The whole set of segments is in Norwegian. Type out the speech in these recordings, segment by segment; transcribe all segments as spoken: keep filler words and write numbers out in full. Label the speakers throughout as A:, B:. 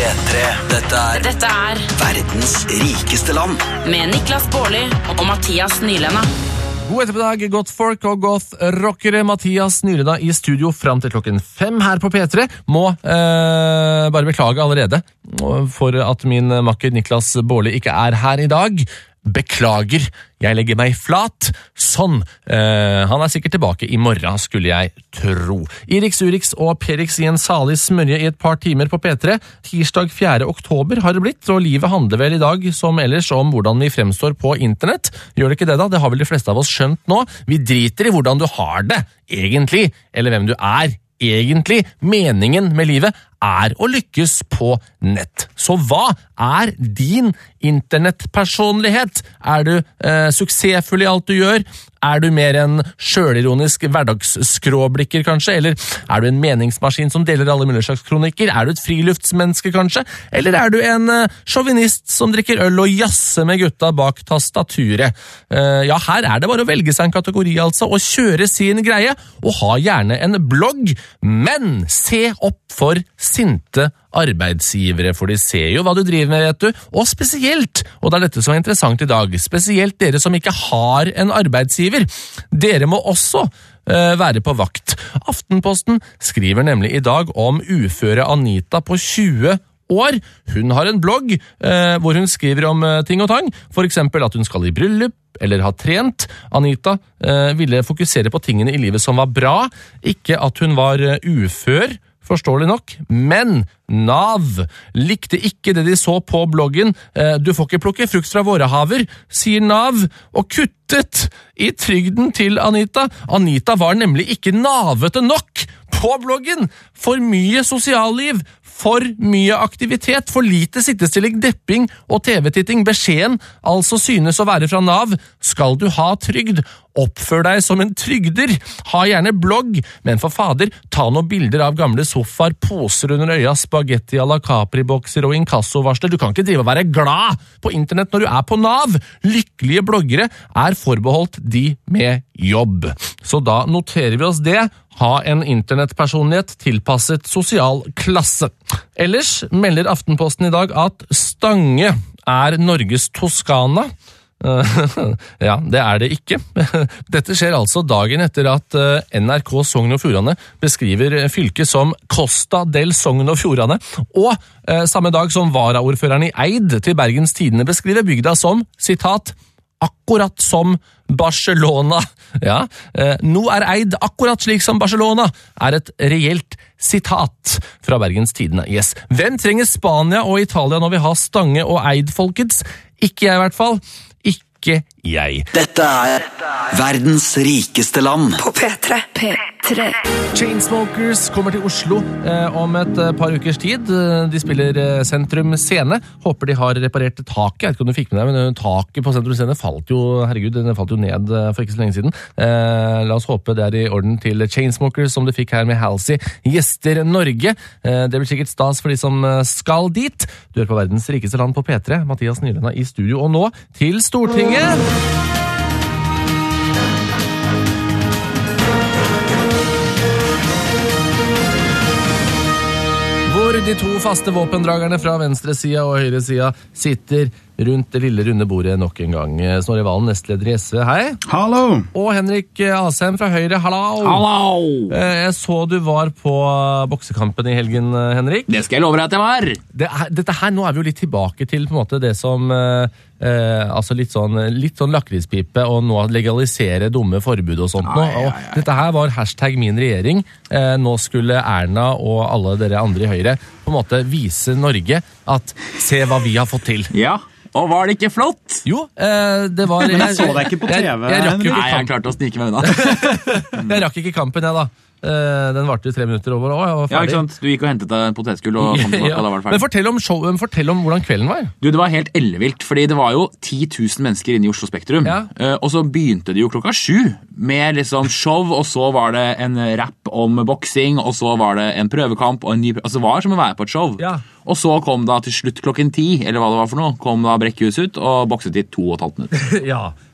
A: P tre. Dette er
B: Dette er
A: verdens rikeste land.
B: med Niklas Baarli og Mathias Nylenda.
C: God ettermiddag, godt folk og godt rockere. Mathias Nylenda i studio frem til klokken fem her på P tre. Må eh, bare beklage allerede for at min makker Niklas Baarli ikke er her i dag. Beklager, jeg legger meg flat. Sånn, eh, han er sikkert tilbake i morgen, skulle jeg tro. Irix, Urix og Perix i en salig smørje i et par timer på P tre. Tirsdag fjerde oktober har det blitt, og livet handler vel i dag som ellers om hvordan vi fremstår på internett. Gjør det ikke det da? Det har vel de fleste av oss skjønt nå. Vi driter i hvordan du har det, egentlig, eller hvem du er. Egentlig, meningen med livet er å lykkes på nett. Så hva er din internettpersonlighet? Er du eh, suksessfull i alt du gjør? Er du mer en sjølironisk hverdagsskråblikker, kanskje? Eller er du en meningsmaskin som deler alle mulige slags kronikker? Er du et friluftsmenneske, kanskje? Eller er du en uh, sjåvinist som drikker øl og jasser med gutta bak tastaturet? Uh, ja, her er det bare å velge seg en kategori, altså, og kjøre sin greie, og ha gjerne en blogg. Men se opp for sinte arbeidsgivere, for de ser jo hva du driver med, vet du. Og spesielt, og det er dette som er interessant i dag, spesielt dere som ikke har en arbeidsgiver. Dere må også uh, være på vakt. Aftenposten skriver nemlig i dag om uføre Anita på tjue år. Hun har en blogg uh, hvor hun skriver om uh, ting og tang, for eksempel at hun skal i bryllup, eller har trent. Anita uh, ville fokusere på tingene i livet som var bra, ikke at hun var uh, ufør, forståelig nok, men Nav likte ikke det de så på bloggen. Du får ikke plukke frukt fra våre haver, sier Nav, og kuttet i trygden til Anita. Anita var nemlig ikke navete nok på bloggen. For mye sosialliv, for mye aktivitet, for lite sittestilling, depping og T V-titting. Beskjeden altså synes å være fra Nav. Skal du ha trygd? Oppfør deg som en trygder. Ha gjerne blogg, men for fader, ta noen bilder av gamle sofaer, poser under øya, spagetti à la Capri-bokser og inkassovarsler. Du kan ikke drive og være glad på internett når du er på Nav. Lykkelige bloggere er forbeholdt de med jobb. Så da noterer vi oss det. Ha en internettpersonlighet tilpasset sosial klasse. Ellers melder Aftenposten i dag at Stange er Norges Toskana. Ja, det er det ikke. Dette skjer altså dagen etter at N R K Sogn og Fjordane beskriver fylket som Costa del Sogn og Fjordane, og eh, samme dag som varaordføreren i Eid til Bergens Tidende beskriver bygda som, sitat, akkurat som Barcelona. Ja, eh, nå er Eid akkurat slik som Barcelona, er et reelt sitat fra Bergens Tidende. Yes. Hvem trenger Spania og Italia når vi har Stange og Eid, folkens? Ikke jeg i hvert fall. Ikke jeg.
A: Dette er verdens rikeste land.
D: På P tre. P tre.
C: Chainsmokers kommer til Oslo eh, om et eh, par ukers tid. De spiller eh, Sentrum Scene. Håper de har reparert taket. Jeg vet ikke om du fikk med deg, men taket på Sentrum Scene falt jo, herregud, den falt jo ned eh, for ikke så lenge siden. Eh, la oss håpe det er i orden til Chainsmokers, som du fikk her med Halsey. Gjester Norge. Eh, det blir sikkert stas for de som skal dit. Du hører på verdens rikeste land på P tre. Mathias Nylenda i studio, og nå til Stortinget. Hvor de to faste våpendragerne fra venstresida og høyresida sitter rundt det lille runde bordet nok en gang. Snorre Valen, nestleder i S V, hei.
E: Hallo.
C: Og Henrik Asheim fra Høyre, hallo.
E: Hallo.
C: Jeg så du var på boksekampen i helgen, Henrik.
E: Det skal jeg love deg at jeg var.
C: Det er, dette her, nå er vi jo litt tilbake til på en måte det som... Eh, altså litt sånn, litt sånn lakrispipe og nå legalisere dumme forbud og sånt.
E: Ja,
C: nå.
E: ja, ja, ja.
C: Og dette her var hashtag min regjering. Eh, nå skulle Erna og alle dere andre i Høyre på en måte vise Norge at se hva vi har fått til.
E: Ja, og var det ikke flott?
C: Jo, eh, det var...
F: Men jeg så deg ikke på T V.
C: Jeg, jeg, rakk
E: Nei, jeg klarte å snike meg unna.
C: jeg rakk ikke kampen, jeg da. Den varte jo tre minutter over, og jeg var ferdig.
E: Ja, ikke sant? Du gikk og hentet deg en potetskull og kom tilbake,
C: ja.
E: og da var det ferdig.
C: Men fortell om, show, fortell om hvordan kvelden var.
E: Du, det var helt ellevilt, fordi det var jo ti tusen mennesker inne i Oslo Spektrum.
C: Ja.
E: Og så begynte det jo klokka sju med liksom show, og så var det en rap om boksing, og så var det en prøvekamp, og en ny... Altså, det var som å være på et show.
C: Ja.
E: Og så kom da til slutt klokken ti, eller hva det var for noe, kom da Brekkhus ut og bokset i to og et halvt minutt.
C: Ja.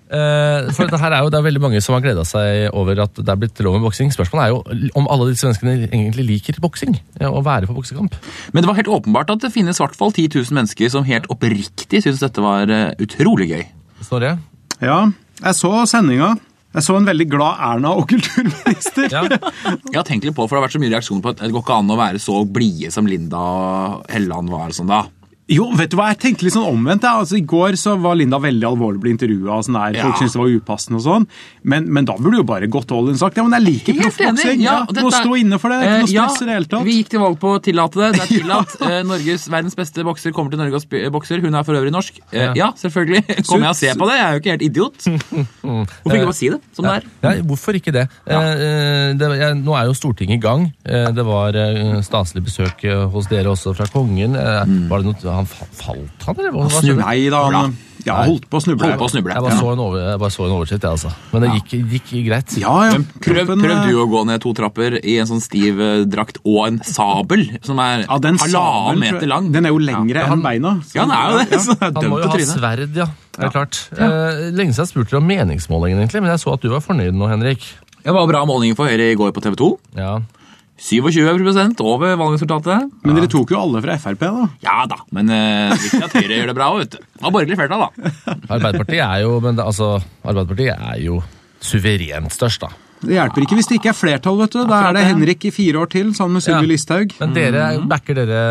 C: Eh, for det her er jo det er veldig mange som har gledet seg over at det er blitt lov med boksing. Spørsmålet er jo om alle disse menneskene egentlig liker boksing, å være på boksekamp.
E: Men det var helt åpenbart at det finnes i hvert fall ti tusen mennesker som helt oppriktig synes dette var uh, utrolig gøy.
C: Snorre?
F: Ja, jeg så sendinga. Jeg så en veldig glad Erna og kulturminister.
C: Ja.
E: Jeg har tenkt litt på, for det har vært så mye reaksjon på at det går ikke an å være så blide som Linda Helland var sånn da.
F: Jo, vet du hva, jeg tenkte litt sånn omvendt. Ja. Altså, I går så var Linda veldig alvorlig ble intervjuet og sånn der. Folk
E: Ja.
F: syntes det var upassende og sånn. Men, men da burde jo bare gått all in sagt. Ja, men jeg liker
E: Helt
F: proffboksing.
E: enig.
F: Ja,
E: og
F: må
E: dette-
F: stå inne for det. Ikke noe
E: Eh, ja,
F: stress i det hele tatt.
E: Vi gikk til valg på å tillate det. Det er tillatt. Eh, Norges verdens beste bokser kommer til Norge og sp- bokser. Hun er for øvrig norsk. Eh,
C: Ja.
E: ja, selvfølgelig. Kommer jeg og ser på det? Jeg er jo ikke helt idiot. Hvorfor ikke bare si det som det er?
C: Ja, hvorfor ikke det?
E: Ja.
C: Eh, det jeg, nå er jo Stortinget i gang. Eh, det var eh, staselig besøk eh, hos dere også fra kongen. Eh, Var det noe, han fa- falt han, eller? Hva, hva skjedde?
F: Nei da, han ja, holdt på å snuble.
E: Holdt på å snuble.
C: Jeg bare, så en over, jeg bare så en oversikt, jeg, altså. Men det gikk, gikk greit.
F: Ja, ja.
E: Prøv,
F: Kroppen,
E: prøv du
F: eh,
E: å gå ned to trapper i en sånn stiv eh, drakt og en sabel som er
F: ja, den sabelen,
E: halvannen
F: tror jeg-
E: meter lang.
F: Den er jo lengre
C: han-
F: enn beina. Så-
E: Ja, den er jo det.
F: Ja.
E: Så det er
C: Han må
E: dømt
C: jo
E: å
C: ha
E: tryne.
C: sverd, ja. Det er klart. Eh, lenge siden jeg spurte deg om meningsmålingen, egentlig, men jeg så at du var fornøyd nå, Henrik.
E: Det var bra målinger for Høyre i går på T V to.
C: Ja.
E: sytjue prosent over valgresultatet.
F: Men dere tok jo alle fra F R P, da.
E: Ja da, men uh, viktig at Høyre gjør det bra, vet du. Det var borgerlig flertall, da.
C: Arbeiderpartiet er jo, men det, altså, Arbeiderpartiet er jo suverent størst, da.
F: Det hjelper ikke hvis det ikke er flertall, vet du. Da er det Henrik i fire år til, sammen med Sylvi
C: Ja.
F: Listhaug.
C: Men dere, backer dere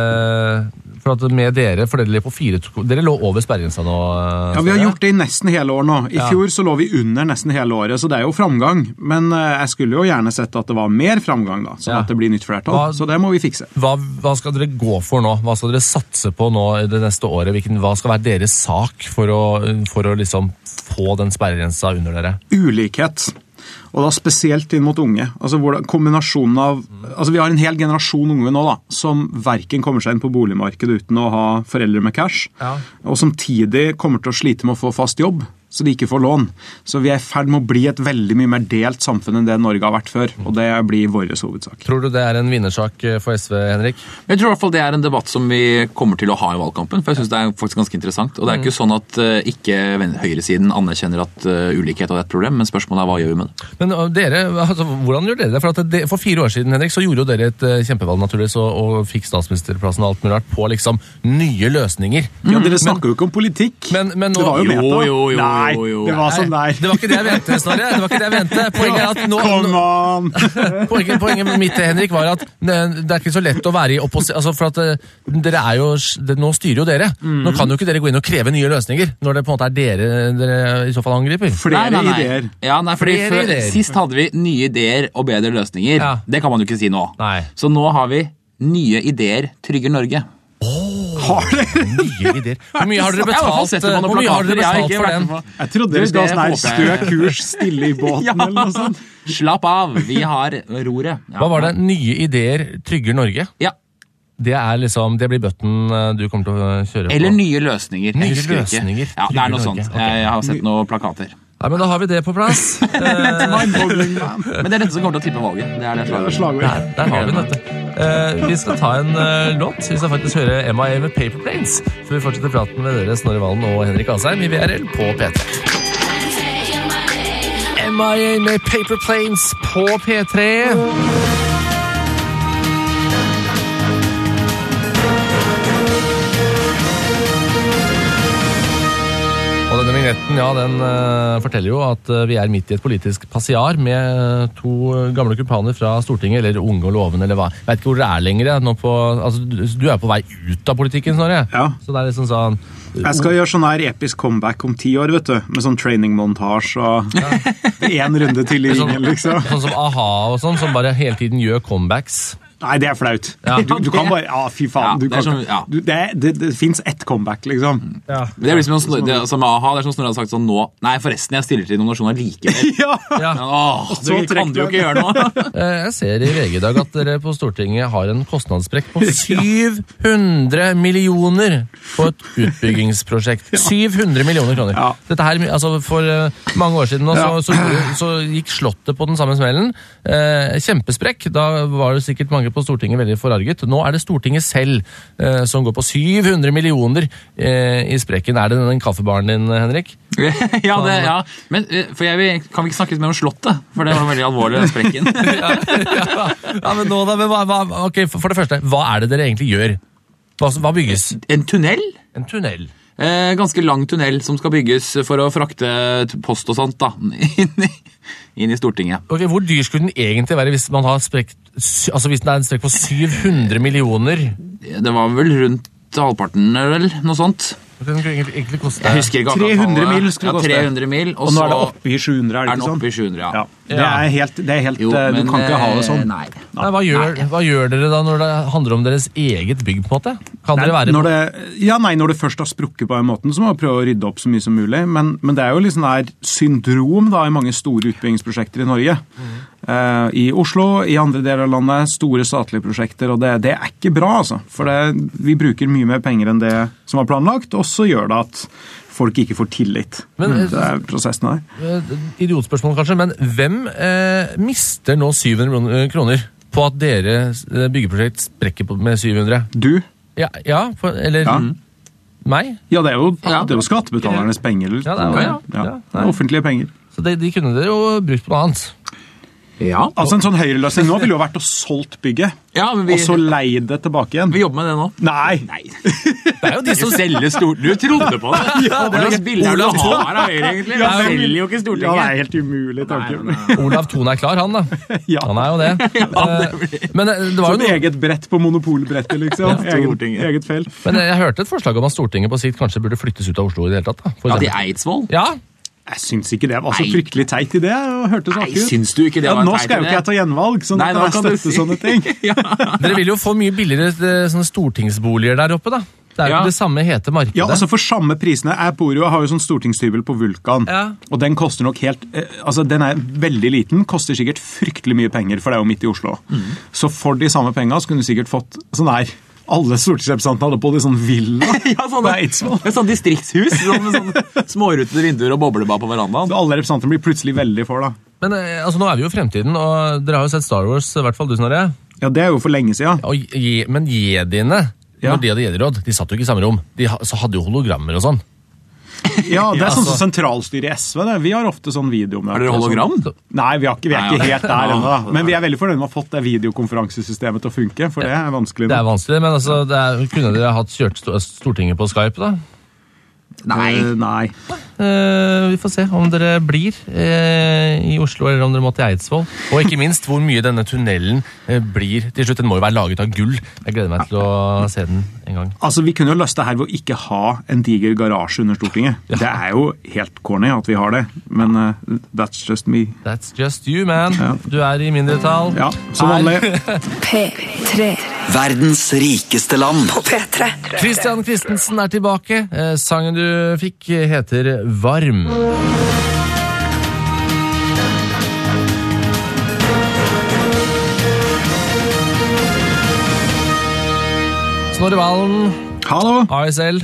C: for at med dere, for dere, på fire, dere lå over sperregrensa nå?
F: Ja, vi har gjort det i nesten hele år nå. I
C: Ja.
F: fjor så lå vi under nesten hele året, så det er jo framgang. Men eh, jeg skulle jo gjerne sett at det var mer framgang da, sånn
C: Ja.
F: at det blir nytt flertall.
C: Hva-
F: Så det må vi fikse.
C: Hva, hva skal dere gå for nå? Hva skal dere satse på nå i det neste året? Hvilken, hva skal være deres sak for å, for å liksom få den sperregrensa under dere?
F: Ulikhet. Og da spesielt inn mot unge. Altså hvordan, kombinasjonen av, altså vi har en hel generasjon unge nå da, som hverken kommer seg inn på boligmarkedet uten å ha foreldre med cash,
C: Ja.
F: og samtidig kommer til å slite med å få fast jobb, så de ikke får lån. Så vi er i ferd med å bli et veldig mye mer delt samfunn enn det Norge har vært før, og det blir vår hovedsak.
C: Tror du det er en vinnersak for S V, Henrik?
E: Jeg tror i hvert fall det er en debatt som vi kommer til å ha i valgkampen, for jeg synes det er faktisk ganske interessant. Og det er ikke sånn at uh, ikke ven- høyresiden anerkjenner at uh, ulikhet er et problem, men spørsmålet er hva gjør vi med det?
C: Men uh, dere, altså, hvordan gjør dere det? For, at det, for fire år siden, Henrik, så gjorde jo dere et uh, kjempevalg naturligvis, og, og fikk statsministerplassen og alt mulig rart på liksom nye løsninger.
F: Ja, dere snakker jo ikke om politikk.
C: Men, men nå,
F: det var jo
E: Jo,
F: meta.
E: jo, jo,
F: Nei,
E: jo, jo.
F: det var sånn der.
C: Det var ikke det jeg ventet, Snorre. Det var ikke det jeg ventet. Poenget er at nå,
F: Come
C: nå
F: on!
C: poenget, poenget mitt, Henrik, var at det det er ikke så lett å være i opposisjon. Altså, for at uh, dere er jo, det, nå styrer jo dere. Nå kan jo ikke dere gå inn og kreve nye løsninger, når det på en måte er dere dere i så fall angriper.
F: Flere
E: Nei, nei, nei.
F: ideer.
E: Ja, nei, fordi
C: Flere
E: før,
C: ideer.
E: Sist hadde vi nye ideer og bedre løsninger.
C: Ja.
E: Det kan man jo ikke si nå.
C: Nei.
E: Så nå har vi nye ideer trygger Norge.
F: Har dere?
C: Nye ideer. Hvor mye har dere
E: Jeg har i hvert fall
C: betalt,
E: sett det på noen
C: hvor mye har dere
E: plakater, jeg har
C: betalt
E: ikke
C: for
E: vært
C: den?
E: med på-
F: Jeg trodde
E: Du,
F: dere skulle ha
E: det
F: sånn her
E: håper
F: stø
E: jeg.
F: kurs, stille i båten
E: Ja.
F: eller noe sånt.
E: Slapp av, vi har roret. Ja.
C: Hva var det? Nye ideer trygger Norge?
E: Ja.
C: Det er liksom, det blir button uh, du kommer til å kjøre på.
E: Eller nye løsninger. Jeg
C: Nye
E: husker ikke.
C: løsninger,
E: Ja, det
C: trygger
E: er noe
C: Norge.
E: sånt.
C: Ok.
E: Jeg, jeg har sett noen plakater.
C: Nei, men da har vi det på plass. Eh,
F: Mind-boggling, man.
E: Men det er dette som kommer til å tippe valget. Det er det slaget.
F: Slagord.
C: Der, der har vi den, vet du. Eh, vi skal ta en eh, låt. Vi skal faktisk høre M I A med Paper Planes. Så vi fortsetter praten med dere, Snorre Valen og Henrik Asheim i V R L på P tre. M I A med Paper Planes på P tre. Og denne vignetten, ja, den uh, forteller jo at uh, vi er midt i et politisk passiar med uh, to gamle kumpaner fra Stortinget, eller unge og lovende, eller hva. Jeg vet ikke hvor dere er lenger. Jeg, nå på, altså, du, du er på vei ut av politikken, Snorre.
F: Ja.
C: Så det er liksom sånn...
F: Jeg skal gjøre sånn her episk comeback om ti år, vet du. Med sånn training-montage og en runde til i ringen, liksom.
C: Sånn som A-ha og sånn, som bare hele tiden gjør comebacks.
F: Nei, det er flaut.
C: Ja.
F: Du, du kan bare, ja, fy faen.
E: Ja,
F: Du
E: det er
F: kan,
E: sånn, ja.
F: du, det, det, det finnes ett comeback, liksom.
C: Ja.
E: Men det blir som, en snor- det, som A-ha, det er som Snorre hadde sagt sånn nå. Nei, forresten, jeg stiller til nominasjoner likevel.
F: Ja!
C: Ja.
E: Åh,
F: så
E: det kan du jo ikke gjøre nå.
C: Eh, Jeg ser i V G i dag at dere på Stortinget har en kostnadssprekk på syv hundre millioner på et utbyggingsprosjekt. syv hundre millioner kroner.
F: Ja.
C: Dette her, altså For eh, mange år siden nå, så,
F: Ja.
C: så, gjorde- så gikk Slottet på den samme smellen. Eh, kjempesprekk. Da var det sikkert mange mange på Stortinget veldig forarget. Nå er det Stortinget selv eh, som går på syv hundre millioner eh, i sprekken. Er det den kaffebaren din, Henrik?
E: ja, det, ja. Men for jeg vil, kan vi ikke snakke litt mer om slottet? For det var veldig alvorlig, den sprekken.
C: ja, ja, ja, men nå da, men hva, hva, ok, for, for det første, hva er det dere egentlig gjør? Hva, hva bygges?
E: En tunnel?
C: En tunnel.
E: Eh, ganske lang tunnel som skal bygges for å frakte post og sånt da, inn i, inn i Stortinget.
C: Ok, hvor dyr skulle den egentlig være hvis man har sprekt, altså hvis den er en sprekk på syv hundre millioner?
E: Det var vel rundt halvparten, eller noe sånt.
C: Det kan egentlig, egentlig koste...
E: Jeg husker ikke
F: tre hundre mil skulle
E: ja,
F: det koste.
E: tre hundre mil, og,
F: og nå er det
E: så
F: oppe i sju hundre, er det
E: er
F: ikke
E: den
F: sånn?
E: oppe i sju hundre, ja.
F: Ja. Det er helt, det er helt
E: Jo,
F: du
E: men,
F: kan ikke ha det sånn.
E: Nei.
C: Nei, hva, gjør, hva gjør dere da når det handler om deres eget bygg, på en måte? Kan
F: Nei,
C: dere være...
F: når det, ja, nei, når det først har sprukket på en måte, så må vi prøve å rydde opp så mye som mulig. Men, men det er jo liksom der syndrom da, i mange store utbyggingsprosjekter i Norge. Mm. Uh, I Oslo, i andre deler av landet, store statlige prosjekter, og det, det er ikke bra, altså. For det, vi bruker mye mer penger enn det som var planlagt, og så gjør det at folk ikke får tillit. Men, det er prosessen her.
C: Idiotspørsmål kanskje, men hvem eh, mister nå syv hundre millioner kroner på at deres byggeprosjekt sprekker på, med syv hundre?
F: Du?
C: Ja, ja for, eller
F: ja.
C: meg?
F: Ja, det er jo, det er jo skattebetalernes penger.
C: Ja, det er jo, ja.
F: ja.
C: Ja,
F: det er offentlige penger.
C: Så de, de kunne dere jo brukt på noe annet.
E: Ja.
F: Altså En sånn høyreløsning nå ville jo vært å solgt bygget,
E: ja, men vi,
F: og så leid det tilbake igjen.
E: Vi jobber med det nå.
F: Nei!
E: Nei.
C: Det er jo de som
E: selger stort. Du trodde på det. Ja, det er billig du har av Høyre, egentlig. Vi selger jo ikke Stortinget.
F: Ja, det er helt umulig, tanke.
C: Olav Thon er klar, han da.
F: Ja.
C: Han er jo det.
E: Ja, det blir...
C: Men det var jo
F: Som noe... eget brett på monopolbrettet, liksom.
E: Ja,
F: eget, eget felt.
C: Men jeg hørte et forslag om at Stortinget på sikt kanskje burde flyttes ut av Oslo i det hele tatt. Da,
E: ja, til Eidsvoll?
C: Ja.
F: Jeg syns ikke det var så fryktelig teit i det. Jeg hørte
E: Nei, syns du ikke det var
F: ja,
E: teit i det?
F: Nå skal jo ikke jeg ta gjenvalg, sånn at jeg støtter si. Sånne ting.
E: Ja.
C: Dere vil jo få mye billigere sånne stortingsboliger der oppe, da. Det er jo ja. Det samme hete markedet.
F: Ja, altså for samme prisene. Jeg bor jo, jeg har jo sånn stortingstybel på Vulkan, ja. Og den koster nok helt, altså den er veldig liten, koster sikkert fryktelig mye penger, for det er jo midt i Oslo. Mm. Så for de samme pengene så kunne du sikkert fått sånn her, alle stortingsrepresentantene hadde på det sånn villa.
E: Ja, sånn, et sånn distriktshus, sånn, med sånne smårutede vinduer og boblebad på verandaen.
F: Så alle representantene blir plutselig veldig for, da.
C: Men altså, nå er vi jo i fremtiden, og dere har jo sett Star Wars, i hvert fall du, Snorre.
F: Ja, det er jo for lenge siden.
C: Og, men jediene, ja. Når de hadde jediråd, de satt jo ikke i samme rom. De hadde jo hologrammer og sånn.
F: Ja, det er sånn som sentralstyret i S V. Det. Vi har ofte sånn video med.
E: Er dere hologram?
F: Nei, vi, har ikke, vi er ikke helt der ennå. Men vi er veldig fornøyd med å ha fått det videokonferansesystemet til å funke, for det er vanskelig.
C: Det er vanskelig, men altså, det er, kunne dere hatt kjørt Stortinget på Skype, da?
E: Nei.
F: Uh, nei.
C: Uh, vi får se om dere blir uh, i Oslo, eller om dere må til Eidsvoll. Og ikke minst hvor mye denne tunnelen uh, blir til slutt. Den må jo være laget av gull. Jeg gleder meg til å se den en gang.
F: Altså, vi kunne jo løst det her ved å ikke ha en diger garasje under Stortinget. Ja. Det er jo helt corny at vi har det, men uh, that's just me.
C: That's just you, man.
F: Ja.
C: Du er i mindretall.
F: Ja, som vanlig.
D: P tre.
A: Verdens rikeste land.
D: På P tre.
C: Christian Christensen er tilbake. Eh, sangen du fikk heter Varm. Snorre Valen.
F: Hallo.
C: A S L.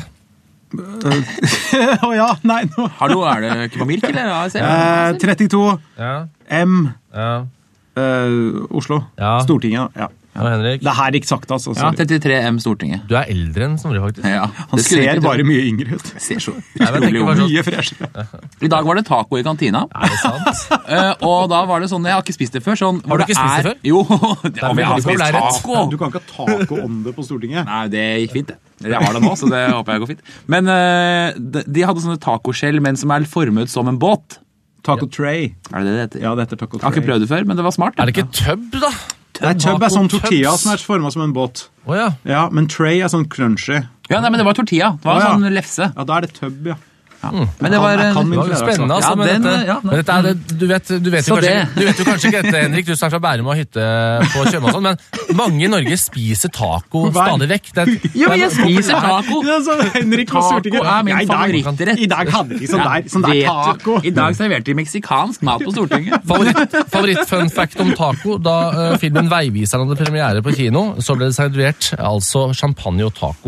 F: Å ja, nei nå.
E: Hallo, er det ikke på Mirk, eller A S L?
F: Eh, trettito.
C: Ja.
F: M.
C: Ja.
F: Eh, Oslo.
C: Ja.
F: Stortinget, ja.
C: Og Henrik?
F: Det her gikk sakte, altså.
E: Ja, trettitre M Stortinget.
C: Du er eldre enn Snorre, faktisk.
E: Ja,
F: Han ser bare mye yngre ut.
E: Ser så
C: Nei, men jeg tenker
F: Mye freshere.
E: I dag var det taco i kantina.
C: Er det sant?
E: uh, og da var det sånn, jeg har ikke spist det før. Sånn,
C: har du ikke spist det før?
E: Jo,
C: om jeg har spist taco.
F: Du kan ikke ha taco-ånde på Stortinget.
E: Nei, det gikk fint det. Jeg har det nå, så det håper jeg går fint. Men uh, de, de hadde sånne tacoskjell, men som er formet som en båt.
F: Taco tray.
E: Er det det det heter?
F: Ja, det heter taco tray.
E: Jeg har ikke prøvd det før, men det var smart.
C: Er det ikke tøbb, da?
F: Nei, tøbb er sånn tortilla som er formet som en båt.
C: Oh, ja.
F: Ja, men tray er sånn crunchy.
E: Ja, nei, men det var tortilla. Det var
F: oh, ja.
E: sånn lefse.
F: Ja, da er det tøbb, ja.
E: Ja. Mm. Men det var,
F: det
C: var spennende, altså.
E: Ja,
C: men,
E: den,
C: dette,
E: ja,
C: men dette er det, du vet, du vet, jo kanskje, du vet jo kanskje ikke dette, Henrik, du snakker fra Bærum og hytte på Tjøme og sånn, men mange i Norge spiser taco stadig vekk. Det,
E: ja, men jeg spiser taco!
F: Ja, så Henrik på
E: taco er min favorittrett.
F: I dag hadde de sånn der, sånn der taco.
E: I dag serverte de meksikansk mat på Stortinget.
C: Favoritt, favoritt fun fact om taco, da uh, filmen Veiviseren hadde premiere på kino, så ble det servert altså champagne og taco.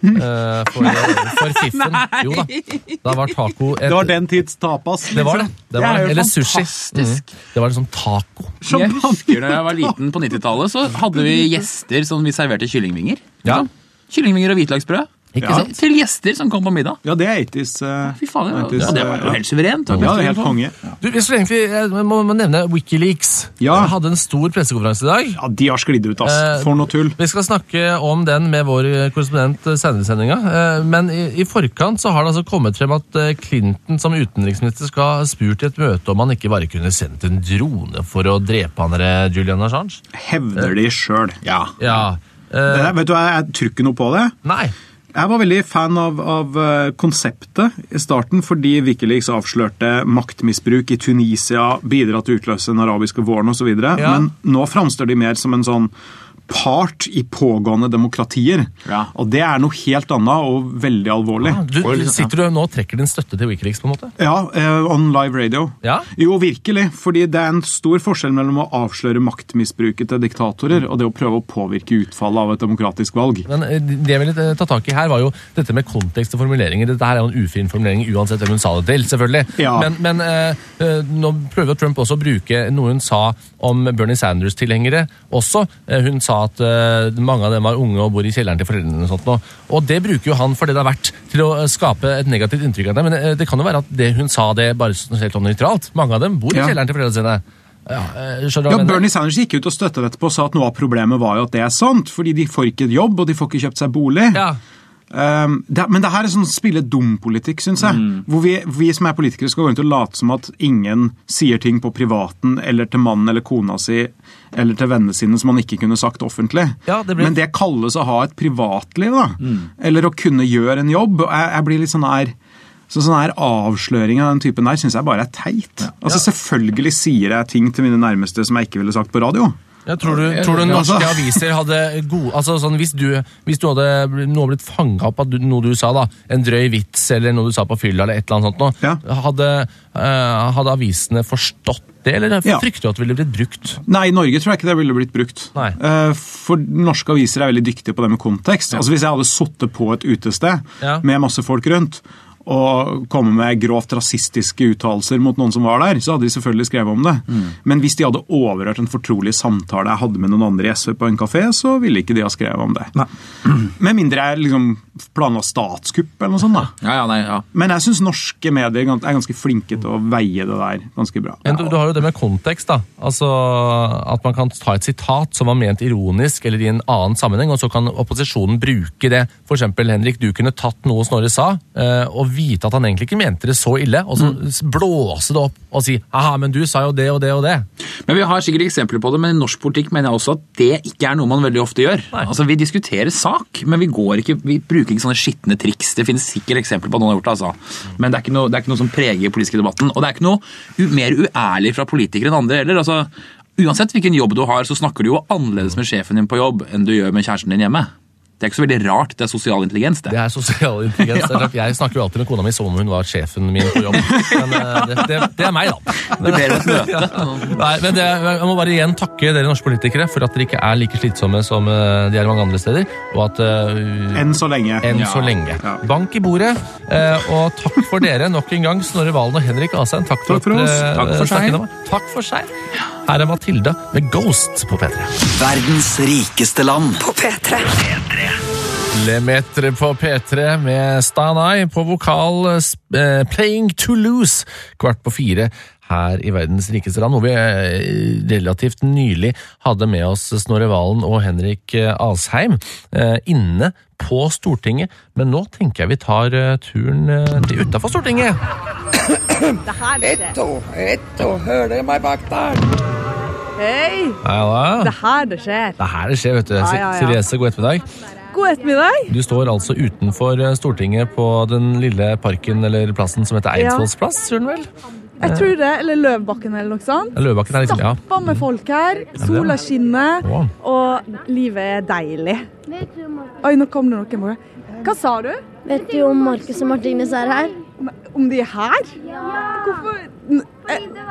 C: uh, for, for fiffen. Jo da, da var taco et,
F: Det var den tids tapas.
C: Det var det. Det var,
E: Det er jo
C: eller sushi.
E: fantastisk.
C: Mm. Det var liksom taco.
E: Jeg husker da jeg var liten på nittitallet, så hadde vi gjester som vi serverte kyllingvinger.
C: Ja.
E: Kyllingvinger og hvitløksbrød.
C: Ikke
F: Ja.
C: sant?
E: Til gjester som kom på middag.
F: Ja, det er eighties. Uh,
E: Fy faen, det var,
F: eighties,
E: ja, det var jo
F: ja.
E: helt suverent.
F: Ja, det er helt konge.
C: Du, vi skulle egentlig, jeg må, må nevne Wikileaks.
F: Ja.
C: Jeg hadde en stor pressekonferanse i dag.
F: Ja, de har sklidd ut, ass.
C: Eh,
F: For noe tull.
C: Vi skal snakke om den med vår korrespondent senere i sendinga. Eh, Men i, i forkant så har det altså kommet frem at eh, Clinton som utenriksminister skal ha spurt i et møte om han ikke bare kunne sendt en drone for å drepe han der Julian Assange.
F: Hevder de sjøl. Ja.
C: Ja.
F: Det
C: Eh,
F: der, vet du hva, jeg tror ikke noe på det.
C: nei.
F: Jeg var veldig fan av, av eh, konseptet i starten, fordi Wikileaks avslørte maktmisbruk i Tunisia, bidra til å utløse den arabiske våren og så videre.
C: Ja.
F: Men nå framstår de mer som en sånn part i pågående demokratier.
E: Ja.
F: Og det er noe helt annet og veldig alvorlig.
C: Du, du sitter du nå og trekker din støtte til Wikileaks på en måte?
F: Ja, eh, on live radio.
C: Ja.
F: Jo, virkelig. Fordi det er en stor forskjell mellom å avsløre maktmisbruket til diktatorer og det å prøve å påvirke utfallet av et demokratisk valg.
C: Men eh, det jeg ville ta tak i her var jo dette med kontekst og formuleringer. Dette her er jo en ufin formulering uansett hvem hun sa det til, selvfølgelig.
F: Ja.
C: Men, men eh, eh, nå prøver Trump også å bruke noe hun sa om Bernie Sanders-tilhengere også. Eh, hun sa at uh, mange av dem var unge og bor i kjelleren til foreldrene og sånt nå. Og det bruker jo han for det det har vært til å skape et negativt inntrykk av det. Men det, det kan jo være at det hun sa det bare helt sånn nøytralt. Mange av dem bor i
F: Ja.
C: kjelleren til foreldrene sine. Ja, uh, skjønner du hva
F: Ja,
C: jeg mener?
F: Bernie Sanders gikk ut og støttet dette på og sa at noe av problemet var jo at det er sant, fordi de får ikke et jobb, og de får ikke kjøpt seg bolig.
C: Ja.
F: Um, det, men det her er sånn spille dum-politikk, synes jeg. Hvor vi, vi som er politikere skal gå rundt og late som at ingen sier ting på privaten, eller til mannen eller kona si, eller til vennene sine som man ikke kunne sagt offentlig.
C: Ja, det blir-
F: Men det kalles å ha et privatliv, da. Eller å kunne gjøre en jobb. Og Jeg, jeg blir litt sånn her... Så sånn her avsløring av den typen der synes jeg bare er teit. Altså Selvfølgelig sier jeg ting til mine nærmeste som jeg ikke ville sagt på radio.
C: Ja, tror du, tror du norske aviser hadde god, altså sånn, hvis, du, hvis du hadde bl- noe blitt fanget opp av du, noe du sa da, en drøy vits eller noe du sa på fylla eller et eller annet sånt nå,
F: Ja.
C: hadde, eh, hadde avisene forstått det, eller
F: Ja.
C: frykter du at det ville blitt brukt?
F: Nei, i Norge tror jeg ikke det ville blitt brukt.
C: Nei.
F: Eh, For norske aviser er veldig dyktige på det med kontekst. Altså Hvis jeg hadde suttet på et utested
C: Ja.
F: med masse folk rundt, og komme med grovt rasistiske uttalelser mot noen som var der, så hadde de selvfølgelig skrevet om det. Men hvis de hadde overhørt en fortrolig samtale jeg hadde med noen andre i S V på en kafé, så ville ikke de ha skrevet om det. Med mindre jeg liksom planla statskupp eller noe sånt da.
E: Ja, ja, nei, ja.
F: Men jeg synes norske medier er ganske flinke til å veie det der ganske bra.
C: Men du, du har jo det med kontekst da, altså at man kan ta et sitat som var ment ironisk eller i en annen sammenheng, og så kan opposisjonen bruke det. For eksempel, Henrik, du kunne tatt noe Snorre sa, eh, og vite at han egentlig ikke mente det så ille, og så blåse det opp og si, aha, men du sa jo det og det og det.
E: Men vi har sikkert eksempler på det, men i norsk politikk mener jeg også at det ikke er noe man veldig ofte gjør.
C: Nei.
E: Altså, vi diskuterer sak, men vi, går ikke, vi bruker ikke sånne skittende triks. Det finnes sikkert eksempler på at noen har gjort det, altså. Men det er ikke noe, det er ikke noe som preger den politiske debatten, og det er ikke noe u mer uærlig fra politikere enn andre heller. Altså, uansett hvilken jobb du har, så snakker du jo annerledes med sjefen din på jobb enn du gjør med kjæresten din hjemme. Det er ikke så veldig rart, det er sosial intelligens, det.
C: Det er sosial intelligens. Det er klart, jeg snakker jo alltid med kona mi som om hun var sjefen min på jobb. Men eh, det, det, det er meg, da.
E: Du ber om et møte.
C: Ja. Nei, men det, jeg må bare igjen takke dere norske politikere for at dere ikke er like slitsomme som eh, de er mange andre steder, og at uh,
F: Enn så lenge.
C: enn
E: Ja.
C: så lenge.
F: Ja.
C: Bank i bordet, eh, og takk for dere nok en gang, Snorre Valen og Henrik Asheim. Takk for,
F: Takk for
C: at
F: oss.
C: dere,
E: Takk for
C: eh,
E: seg.
C: snakket om meg. Takk for seg. Her er Matilda med Ghost på P tre.
A: Verdens rikeste land.
D: På P tre.
C: Lemetre på P tre med Stanai på vokal, eh, Playing to Lose, kvart på fire her i verdens rikeste land, hvor vi eh, relativt nylig hadde med oss Snorre Valen og Henrik eh, Asheim eh, inne på Stortinget, men nå tenker jeg vi tar eh, turen eh, til utenfor Stortinget.
G: Etto, etto, hører dere meg bak der?
H: Hei,
C: Hei da.
H: det her det skjer.
C: Det er her det skjer, vet du.
H: Ja, ja, ja.
C: Therese, god ettermiddag.
H: God ettermiddag.
C: Du står altså utenfor eh, Stortinget på den lille parken eller plassen som heter
H: Ja.
C: Eidsvolls plass, tror du vel?
H: Jeg tror det, eller Løvbakken eller noe sånt.
C: Løvebakken er litt, ja.
H: Stappa med folk her, sola skinner,
C: Wow.
H: og livet er deilig. Oi, nå kom det noen på. Hva sa du?
I: Vet du om Markus og Martinus er her?
H: Om de er her? Hvorfor? N- eh,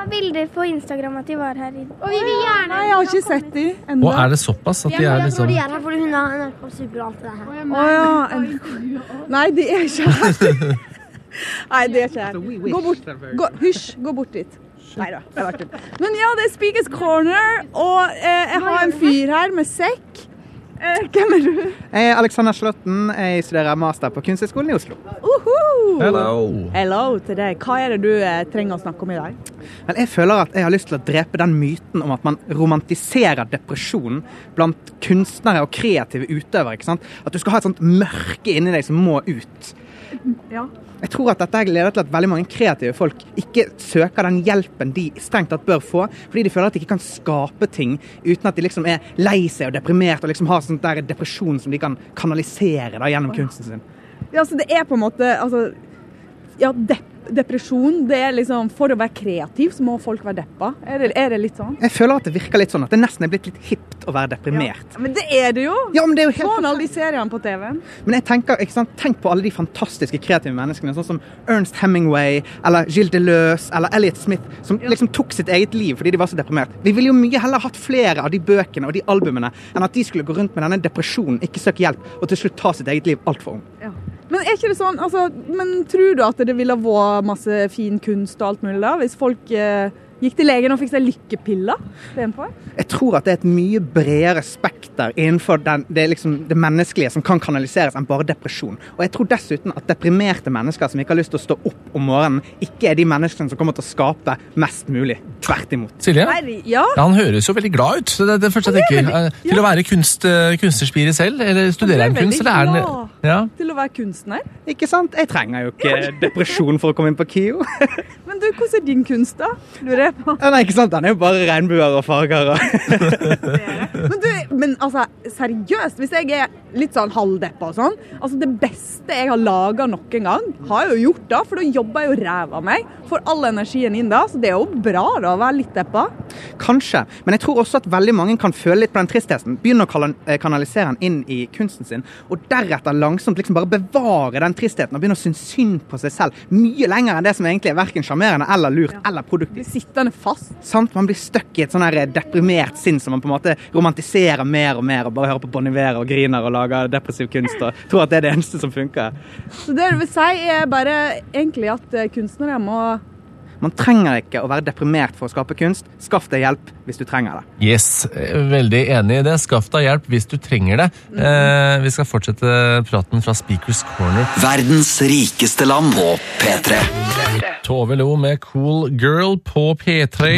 I: var bilder på Instagram at de var her i dag. Og vi vil gjerne...
H: Nei, jeg har ikke sett de enda.
C: Og er det såpass at de er liksom...
I: Jeg tror de er her fordi hun har N R K Super og alt det her.
H: Åja, en... Nei, de er ikke her. Nei, det er ikke her. Gå bort, gå, hysj, gå bort dit. Neida, det har vært det. Men ja, det er Speakers Corner, og eh, jeg har en fyr her med sekk. Eh, hvem er du?
J: Jeg er Alexander Slåtten, jeg studerer master på Kunsthøgskolen i Oslo.
H: Uhu!
C: Hello.
H: Hello til deg. Hva er det du eh, trenger å snakke om i dag?
J: Vel, jeg føler at jeg har lyst til å drepe den myten om at man romantiserer depresjon blant kunstnere og kreative utøvere, ikke sant? At du skal ha et sånt mørke inni deg som må ut.
H: Ja.
J: Jeg tror at dette leder til at veldig mange kreative folk ikke søker den hjelpen de strengt tatt bør få, fordi de føler at de ikke kan skape ting uten at de liksom er lei seg og deprimert og liksom har sånn der depresjon som de kan kanalisere da, gjennom kunsten sin.
H: Ja, så det er på en måte, altså, ja, dep depresjon, det er liksom, for å være kreativ så må folk være deppa. Er det, er det litt sånn?
J: Jeg føler at det virker litt sånn, at det nesten er blitt litt hipt å være deprimert.
H: Ja, men det er det jo!
J: Ja, men det er jo helt
H: sånn alle de seriene på T V-en.
J: Men jeg tenker, ikke sant, tenk på alle de fantastiske kreative menneskene, sånn som Ernest Hemingway, eller Gilles Deleuze, eller Elliot Smith, som ja. liksom tok sitt eget liv fordi de var så deprimert. Vi ville jo mye heller hatt flere av de bøkene og de albumene, enn at de skulle gå rundt med denne depresjonen, ikke søke hjelp, og til slutt ta sitt eget liv alt for ung.
H: Ja. Men er ikke det sånn, altså, men tror du at det ville vært masse fin kunst og alt mulig da, hvis folk eh, gikk til legen og fikk seg lykkepiller istedenfor?
J: Jeg tror at det er et mye bredere spekter innenfor den, det, liksom, det menneskelige som kan kanaliseres enn bare depresjon. Og jeg tror dessuten at deprimerte mennesker som ikke har lyst til å stå opp om morgenen, ikke er de menneskene som kommer til å skape mest mulig. Tvert imot.
C: Silje?
H: Nei, ja?
C: Ja, han høres jo veldig glad ut. Det er det første jeg tenker. Veldig, ja. Til å være kunst, kunstnerspire selv, eller studerer han kunst, eller er han... Ja.
H: Til å være kunstner?
J: Ikke sant? Jeg trenger jo ikke depresjon for å komme inn på K I O.
H: Men du, hvordan er din kunst da? Lurer jeg på.
J: Ja, nei, ikke sant? Den er jo bare regnbuer og farger. Og...
H: men du, men altså, seriøst, hvis jeg er litt sånn halvdeppa og sånn, altså det beste jeg har laget noen gang, har jeg jo gjort da, for da jobber jeg jo ræv av meg, får all energien inn da, så det er jo bra da å være litt deppa.
J: Kanskje, men jeg tror også at veldig mange kan føle litt på den tristheten, begynne å kanalisere den inn i kunsten sin, og deretter langsomt liksom bare bevare den tristheten og begynne å synes synd på seg selv, mye lenger enn det som egentlig er hverken charmerende eller lurt ja. eller produktivt.
H: Blir sittende fast.
J: Sant, man blir støkk i et sånn her deprimert sinn som man på en måte romantiserer mer og mer og bare hører på Bon Iver og griner og lager depressiv kunst og tror at det er det eneste som funker.
H: Så det du vil si er bare egentlig at kunstnere må...
J: Man trenger ikke å være deprimert for å skape kunst. Skaff deg hjelp hvis du trenger det.
C: Yes, veldig enig i det. Skaff deg hjelp hvis du trenger det. Mm. Eh, vi skal fortsette praten fra Speakers Corner.
A: Verdens rikeste land på P tre.
C: Tove Lo med Cool Girl på P tre.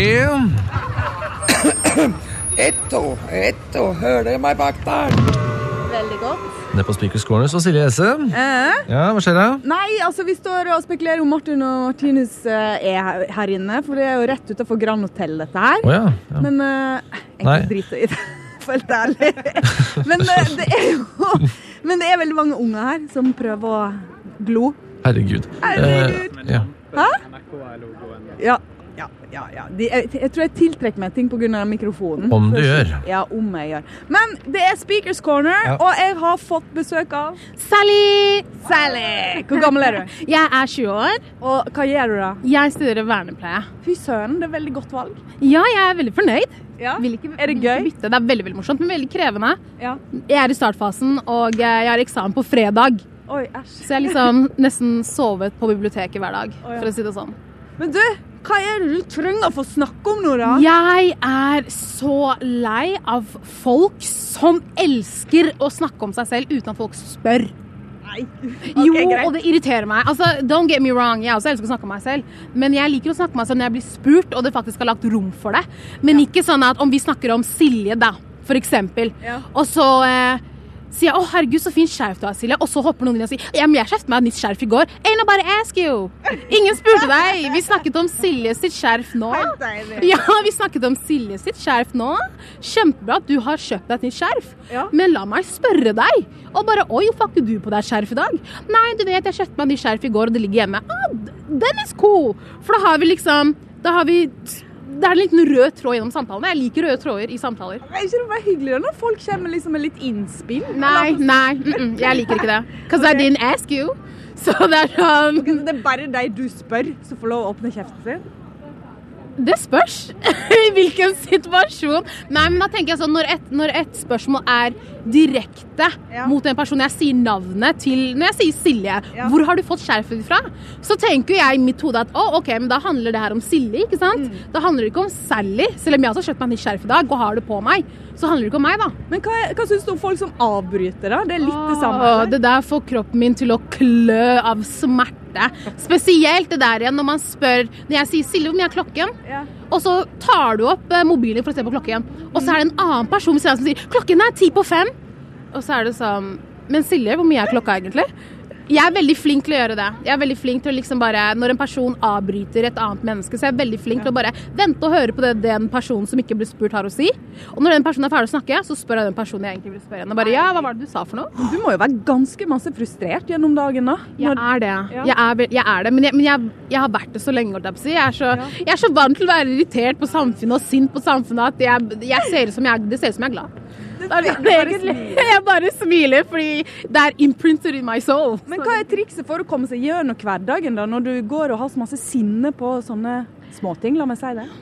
G: Etto, etto, hører dere meg bak der?
H: Veldig godt.
C: Nede på Speakers Corner, så Silje Esse.
H: Eh?
C: Ja, hva skjer da?
H: Nei, altså vi står og spekulerer om Martin og Martinus uh, er her inne, for det er jo rett utenfor Grand Hotel dette her.
C: Oh, ja, ja.
H: Men uh, jeg driter i det, for helt ærlig. Men uh, det er jo men det er veldig mange unger her som prøver å glo.
C: Herregud.
H: Herregud.
C: Uh, ja.
H: Hæ? Ja. Ja, ja, ja. De, jeg, jeg tror jeg tiltrekker meg ting på grunn av mikrofonen.
C: Om du gjør.
H: Ja, om jeg gjør. Men det er Speakers Corner, ja. Og jeg har fått besøk av
K: Sally!
H: Sally! Hvor gammel er du?
K: Jeg er tjue år.
H: Og hva gjør du da?
K: Jeg studerer vernepleie.
H: Fy søren, det er veldig godt valg.
K: Ja, jeg er veldig fornøyd.
H: Ja.
K: Vil ikke,
H: er det gøy?
K: Bytte. Det er veldig, veldig morsomt, men veldig krevende.
H: Ja.
K: Jeg er i startfasen, og jeg har eksamen på fredag.
H: Oi, æsj.
K: Så jeg har liksom nesten sovet på biblioteket hver dag, oh, ja. for å si det sånn.
H: Men du, hva er det du trenger for å snakke om nå da?
K: Jeg er så lei av folk som elsker å snakke om seg selv uten at folk spør.
H: Nei. Okay,
K: jo,
H: greit.
K: Og det irriterer meg. Altså, don't get me wrong, jeg også elsker å snakke om meg selv. Men jeg liker å snakke om meg selv når jeg blir spurt, og det faktisk har lagt rom for det. Men ja. ikke sånn at om vi snakker om Silje da, for eksempel, ja. og så... Eh, sier jeg, å herregud, så fin skjerf du har, Silje. Og så hopper noen inn og sier, ja, men jeg skjerfte meg et nytt skjerf i går. Ain't nobody ask you. Ingen spurte deg. Vi snakket om Silje sitt skjerf nå. Ja, vi snakket om Silje sitt skjerf nå. Kjempebra at du har kjøpt deg et nytt skjerf. Ja. Men la meg spørre deg. Og bare, oi, hvorfor har ikke du på deg skjerf i dag? Nei, du vet, jeg kjøpte meg et nytt skjerf i går, og det ligger hjemme. Ah, den er cool. For da har vi liksom, da har vi... Det er en liten rød tråd gjennom samtalene. Jeg liker røde tråder i samtaler.
H: Er ikke det bare hyggeligere når folk kommer liksom med litt innspill?
K: Nei, nei, mm -mm, jeg liker ikke det. Because okay. I didn't ask you. Så det er sånn...
H: Okay, så det er bare deg du spør som får lov å åpne kjeften sin?
K: Det spørs i hvilken situasjon. Nei, men da tenker jeg sånn, når et, når et spørsmål er direkte ja. mot en person, jeg sier navnet til, når jeg sier Silje, ja. hvor har du fått skjerfet fra? Så tenker jeg i mitt hode at, å, ok, men da handler det her om Silje, ikke sant? Mm. Da handler det ikke om Sally, selv om jeg også har kjøpt meg nytt skjerf i dag, og har det på meg, så handler det ikke om meg da. Men hva, hva synes du om folk som avbryter da? Det er litt det samme. Åh, det der får kroppen min til å klø av smerte. Spesielt det der igjen når man spør, når jeg sier Silje, hvor mye er klokken? Ja. Og så tar du opp mobilen for å se på klokken. Og så er det en annen person som sier, klokken er ti på fem. Og så er det sånn, men Silje, hvor mye er klokka egentlig? Jeg er veldig flink til å gjøre det. Jeg er veldig flink til å liksom bare, når en person avbryter et annet menneske, så er jeg veldig flink til å bare vente og høre på det den personen som ikke blir spurt har å si. Og når den personen er ferdig å snakke, så spør jeg den personen jeg egentlig vil spørre henne. Og bare, ja, hva var det du sa for noe? Du må jo være ganske masse frustrert gjennom dagen da. Jeg er det. Ja. Jeg, er, jeg er det, men, jeg, men jeg, jeg har vært det så lenge, holdt jeg på å si. Jeg er så, jeg er så vant til å være irritert på samfunnet og sint på samfunnet at jeg, jeg ser det som jeg, det ser ut som jeg er glad. Det er egentlig, jeg bare smiler fordi det er imprinted in my soul. Men hva er trikset for å komme seg gjennom hverdagen da, når du går og har så masse sinne på sånne småting, la meg si det?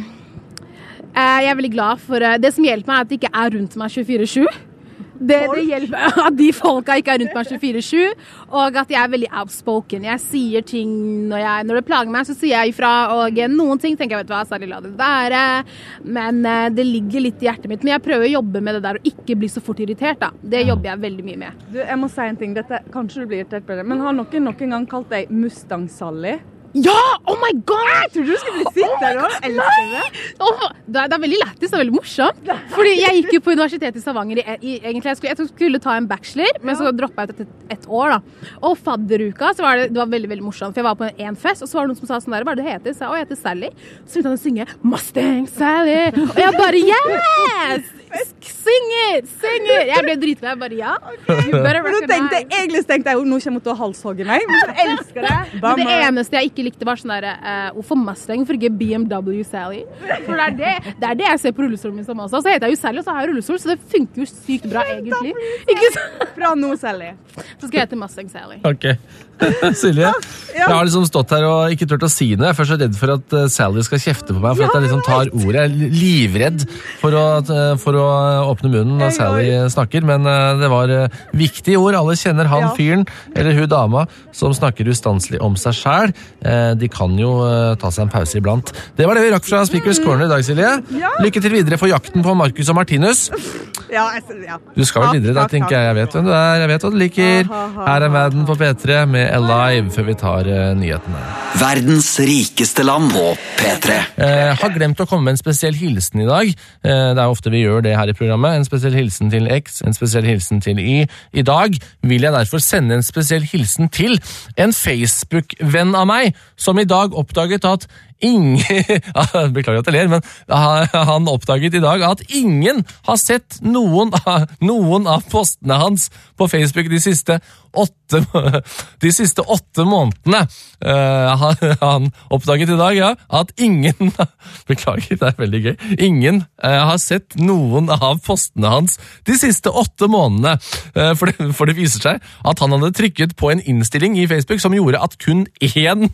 K: Mm. Jeg er veldig glad for det som hjelper meg er at det ikke er rundt meg tjuefire sju. Det, det hjelper at de folka ikke er rundt meg tjuefire sju, og at jeg er veldig outspoken. Jeg sier ting når, jeg, når det plager meg, så sier jeg ifra, og noen ting tenker jeg, vet du hva, særlig la det være, men det ligger litt i hjertet mitt. Men jeg prøver å jobbe med det der og ikke bli så fort irritert da. Det jobber jeg veldig mye med. Du, jeg må si en ting, dette, kanskje du blir irritert på det, men har noen noen gang kalt deg Mustang Sally? Ja! Oh my god! Jeg tror du skulle bli sint der også. Elsker det. Oh, det, er, det er veldig lættis, det er veldig morsomt. Fordi jeg gikk jo på universitetet i Stavanger i, i, egentlig, jeg skulle, jeg skulle ta en bachelor, men så droppet jeg etter et, et år da. Og fadderuka, så var det, det var veldig, veldig morsomt, for jeg var på en fest, og så var det noen som sa sånn der, hva er det du heter? Så jeg, å, jeg heter Sally. Så begynte han å synge Mustang Sally. Og jeg bare, yes! Sing it! Sing it! Jeg ble dritmed, jeg bare, ja. Okay. Men nå tenkte jeg, egentlig tenkte jeg, nå kommer jeg til å halshogge meg, men jeg elsker det. Men det eneste jeg ikke likte var sånn der, uh, hvorfor Mustang, for ikke B M W Sally? For det er det, det er det jeg ser på rullestolen min som også. Så heter jeg jo Sally, og så har jeg rullestol, så det funker jo sykt bra egentlig. Ikke sant? Fra nå, Sally. Så skal jeg hete Mustang Sally. Ok. Silje, jeg har liksom stått her og ikke tørt å si noe. Jeg er først så redd for at Sally skal kjefte på meg, for at jeg liksom tar ordet. Jeg er livredd for å, for å åpne munnen når Sally snakker, men det var viktige ord. Alle kjenner han fyren, eller hun dama, som snakker ustanselig om seg selv. De kan jo ta seg en pause iblant. Det var det vi rakk fra Speakers Corner i dag, Silje. Lykke til videre for jakten på Marcus og Martinus. Ja, ja. Du skal vel videre, da tenker jeg. Jeg vet hvem du er, jeg vet hva du liker. Her er Madden på P tre med Alive, før vi tar uh, nyhetene.
A: Verdens rikeste land på P tre.
C: Jeg har glemt å komme med en spesiell hilsen i dag. Uh, det er ofte vi gjør det her i programmet. En spesiell hilsen til X, en spesiell hilsen til Y. I dag vil jeg derfor sende en spesiell hilsen til en Facebook-venn av meg, som i dag oppdaget at ingen, beklager at jeg ler, men han oppdaget i dag at ingen har sett noen av, noen av postene hans på Facebook de siste åtte, de siste åtte månedene. Uh, han oppdaget i dag, ja, at ingen, beklager, det er veldig gøy, ingen uh, har sett noen av postene hans de siste åtte månedene. Uh, for, det, for det viser seg at han hadde trykket på en innstilling i Facebook som gjorde at kun én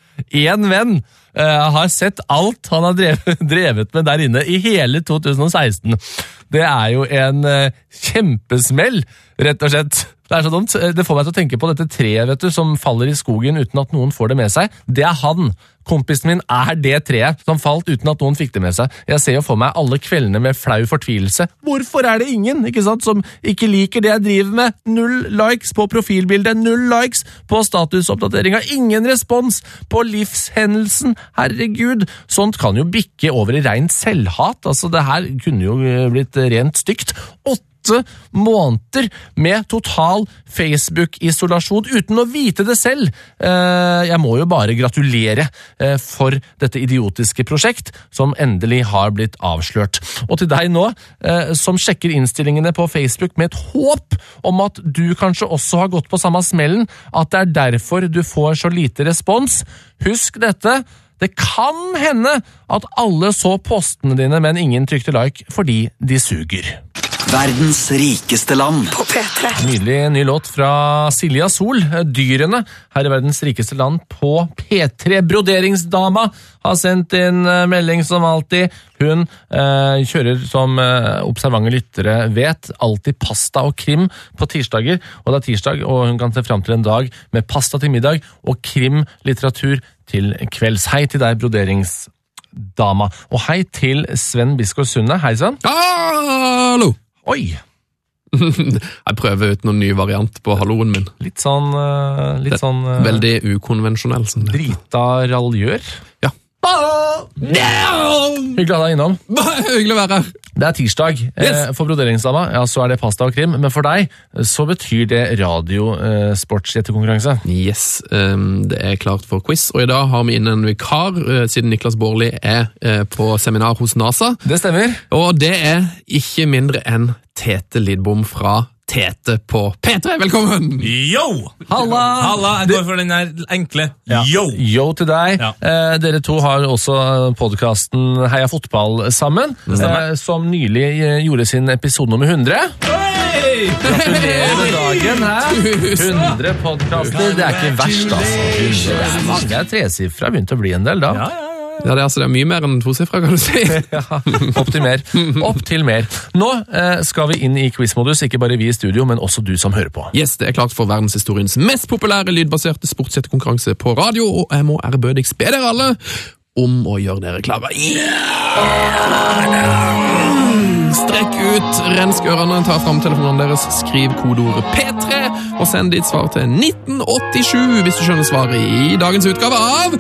C: En venn uh, har sett alt han har drevet, drevet med der inne i hele to tusen og seksten. Det er jo en uh, kjempesmell, rett og slett. Det er så dumt. Det får meg til å tenke på dette treet, vet du, som faller i skogen uten at noen får det med seg. Det er han. Kompisen min er det treet som falt uten at noen fikk det med seg. Jeg ser jo for meg alle kveldene med flau fortvilelse. Hvorfor er det ingen, ikke sant, som ikke liker det jeg driver med? Null likes på profilbildet, null likes på statusoppdateringa, ingen respons på livshendelsen. Herregud, sånt kan jo bikke over i rent selvhat. Altså, det her kunne jo blitt rent stygt. Åtte måneder med total Facebook-isolasjon uten å vite det selv. Jeg må jo bare gratulere for dette idiotiske prosjekt som endelig har blitt avslørt. Og til deg nå, som sjekker innstillingene på Facebook med et håp om at du kanskje også har gått på samme smellen, at det er derfor du får så lite respons. Husk dette. Det kan hende at alle så postene dine, men ingen trykte like fordi de suger.
A: Verdens rikeste land
D: På P tre.
C: Nydelig ny låt fra Silja Sol, Dyrene, her i verdens rikeste land på P tre. Broderingsdama har sendt inn melding som alltid. Hun eh, kjører, som eh, observante lyttere vet, alltid pasta og krim på tirsdager. Og det er tirsdag, og hun kan se frem til en dag med pasta til middag og krimlitteratur til kvelds. Hei til deg, broderingsdama. Og hei til Sven Biskår Sunde. Hei, Sven.
L: Hallo!
C: Oi!
L: Jeg prøver ut noen ny variant på halloen min.
C: Litt sånn... Uh, litt sånn uh,
L: veldig ukonvensjonell. Som det.
C: Drita raljør.
L: Ja.
C: Hyggelig å ha deg innom.
L: Hyggelig å være her.
C: Det er tirsdag.
L: Yes.
C: Eh, for broderingsdama, ja, så er det pasta og krim. Men for deg, så betyr det radiosportsgjettekonkurranse.
L: Yes, um, det er klart for quiz. Og i dag har vi inn en vikar, uh, siden Niklas Baarli er uh, på seminar hos NASA.
C: Det stemmer.
L: Og det er ikke mindre enn Tete Lidbom fra Tete på P tre. Velkommen!
M: Yo!
C: Halla!
M: Halla, jeg går for den her enkle.
C: Ja.
M: Yo!
C: Yo til deg.
M: Ja.
C: Eh, dere to har også podcasten Heia Fotball sammen, eh, som nylig eh, gjorde sin episode nummer hundre.
M: Hey!
C: Gratulerer med dagen, hæ? hundre podcaster, det er ikke verst, altså. Det er mange, det er tresifra, begynte å bli en del da.
L: Ja, ja. Ja, det er, altså, det er mye mer enn to sifre, kan du si.
C: Ja, opp til mer. Opp til mer. Nå eh, skal vi inn i quizmodus, ikke bare vi i studio, men også du som hører på.
L: Yes, det er klart for verdenshistoriens mest populære lydbaserte sportsgjettekonkurranse på radio, og jeg må ærbødigst be dere alle om å gjøre dere klare. Strekk ut renskørene, ta frem telefonene deres, skriv kodeordet P tre, og send ditt svar til nitten åttisju hvis du skjønner svaret i dagens utgave av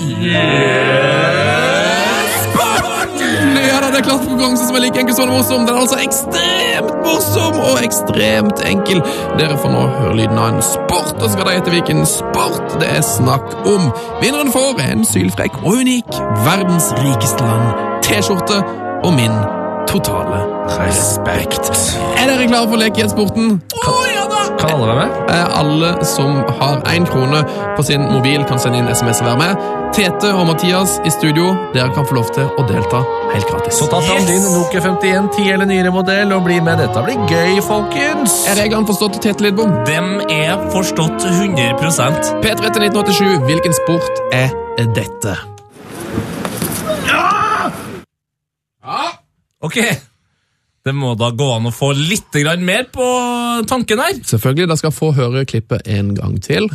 L: Sporten! Ja da, det er klart for konkurransen som er like enkel som morsom. Den er altså ekstremt morsom og ekstremt enkel. Dere får nå høre lyden av en sport, og så skal dere gjette hvilken sport det er snakk om. Vinneren får en sylfrekk og unik verdens rikeste land T-skjorte og min totale respekt. Er dere klare for å leke i sporten?
C: Kan, oh, ja da! Kan alle være med?
L: Eh, alle som har en krone på sin mobil kan sende inn sms og være med. Tete og Mathias i studio, dere kan få lov til å delta helt gratis.
C: Så ta fram yes. din Nokia femtien ti eller nyere modell og bli med. Dette blir gøy, folkens!
L: Er reglene forstått, Tete Lidbom?
M: Dem er forstått hundre prosent.
L: P tre til nitten åttisju, hvilken sport er dette?
M: Ja! Ja! Ok, det må da gå an å få litt mer på tanken her.
L: Selvfølgelig, da skal jeg få høre klippet en gang til.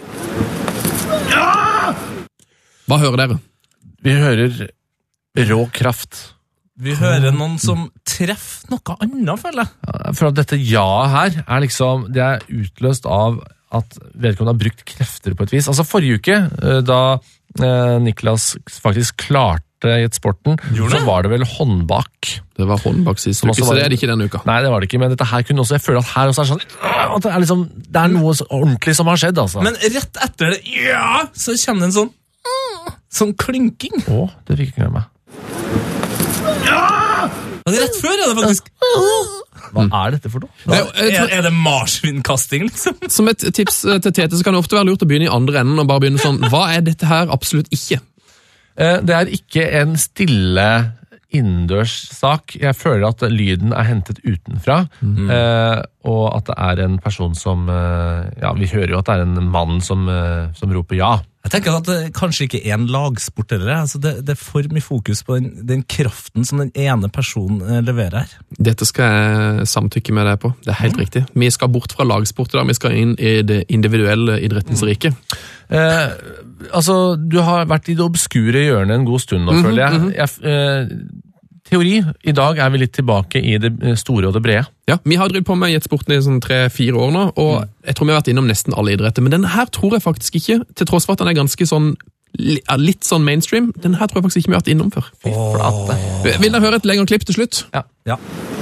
M: Ja!
L: Hva hører dere?
C: Vi hører rå kraft.
M: Vi hører noen som treffer noe annet, føler jeg.
C: Ja, for at dette ja her er liksom, det er utløst av at vedkommende har brukt krefter på et vis. Altså forrige uke, da Niklas faktisk klarte i et sporten, så var det vel håndbak.
L: Det var håndbak sist uke, så det er det ikke denne uka.
C: Nei, det var det ikke, men dette her kunne også, jeg føler at her også er sånn, at det er liksom, det er noe ordentlig som har skjedd, altså.
M: Men rett etter det, ja, så kommer det en sånn, sånn klynking.
C: Åh, det fikk ikke med meg.
M: Ja! Og det er rett før, er det faktisk.
C: Hva er dette for noe?
M: Det er, er, er det marsvinkasting, liksom?
L: Som et tips til Tete, så kan det ofte være lurt å begynne i andre enden og bare begynne sånn, hva er dette her absolutt ikke?
C: Det er ikke en stille innendørssak. Jeg føler at lyden er hentet utenfra, mm. eh, og at det er en person som, eh, ja, vi hører jo at det er en mann som, eh, som roper ja.
M: Jeg tenker at det kanskje ikke er en lagsport heller. Altså det, det er for mye fokus på den, den kraften som den ene personen leverer her.
L: Dette skal jeg samtykke med deg på. Det er helt mm. riktig. Vi skal bort fra lagsport i dag. Vi skal inn i det individuelle idrettens rike.
C: Eh, altså, du har vært i det obskure hjørnet en god stund nå, mm-hmm, føler jeg.
L: Mm-hmm.
C: jeg eh, teori, i dag er vi litt tilbake i det store og det brede.
L: Ja, vi har drevet på med gjettsporten i sånn tre-fire år nå, og mm. jeg tror vi har vært innom nesten alle idretter, men denne her tror jeg faktisk ikke, til tross for at den er ganske sånn, litt sånn mainstream, denne her tror jeg faktisk ikke vi har vært innom før. Fy flate. Vil dere høre et lengre klipp til slutt?
C: Ja.
M: Ja.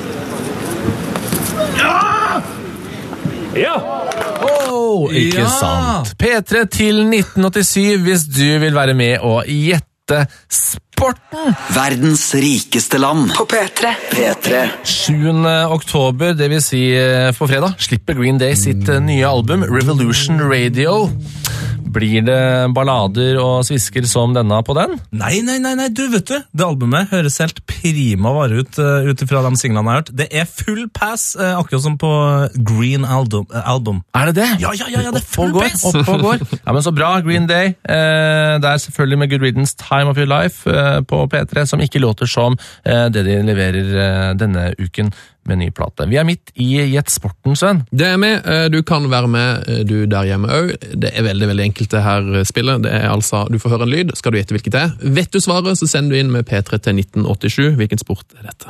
M: Ja! Ja!
C: Oh, ikke
M: ja.
C: sant. P tre til nitten åttisyv hvis du vil være med og gjette sporten.
A: Verdens rikeste land
D: På P tre.
A: P tre.
C: sjuende oktober, det vil si på fredag, slipper Green Day sitt nye album Revolution Radio. Blir det ballader og svisker som denne på den?
M: Nei, nei, nei, nei, du vet du, det albumet høres helt prima vare ut uh, utifra de singlene jeg har hørt. Det er full pass, uh, akkurat som på Green Album. Uh, album.
C: Er det det?
M: Ja, ja, ja, ja det er full
C: opp og går,
M: pass!
C: Opp og går. Ja, men så bra, Green Day. Uh, det er selvfølgelig med Good Riddance Time of Your Life uh, på P tre, som ikke låter som uh, det de leverer uh, denne uken med ny plate. Vi er midt i Gjett Sporten, Sven.
L: Det er med. Du kan være med, du der hjemme også. Det er veldig, veldig enkelt det her spillet. Det er altså, du får høre en lyd, skal du gjette hvilket det er. Vet du svaret, så sender du inn med P tre til nitten åttisju. Hvilken sport er dette?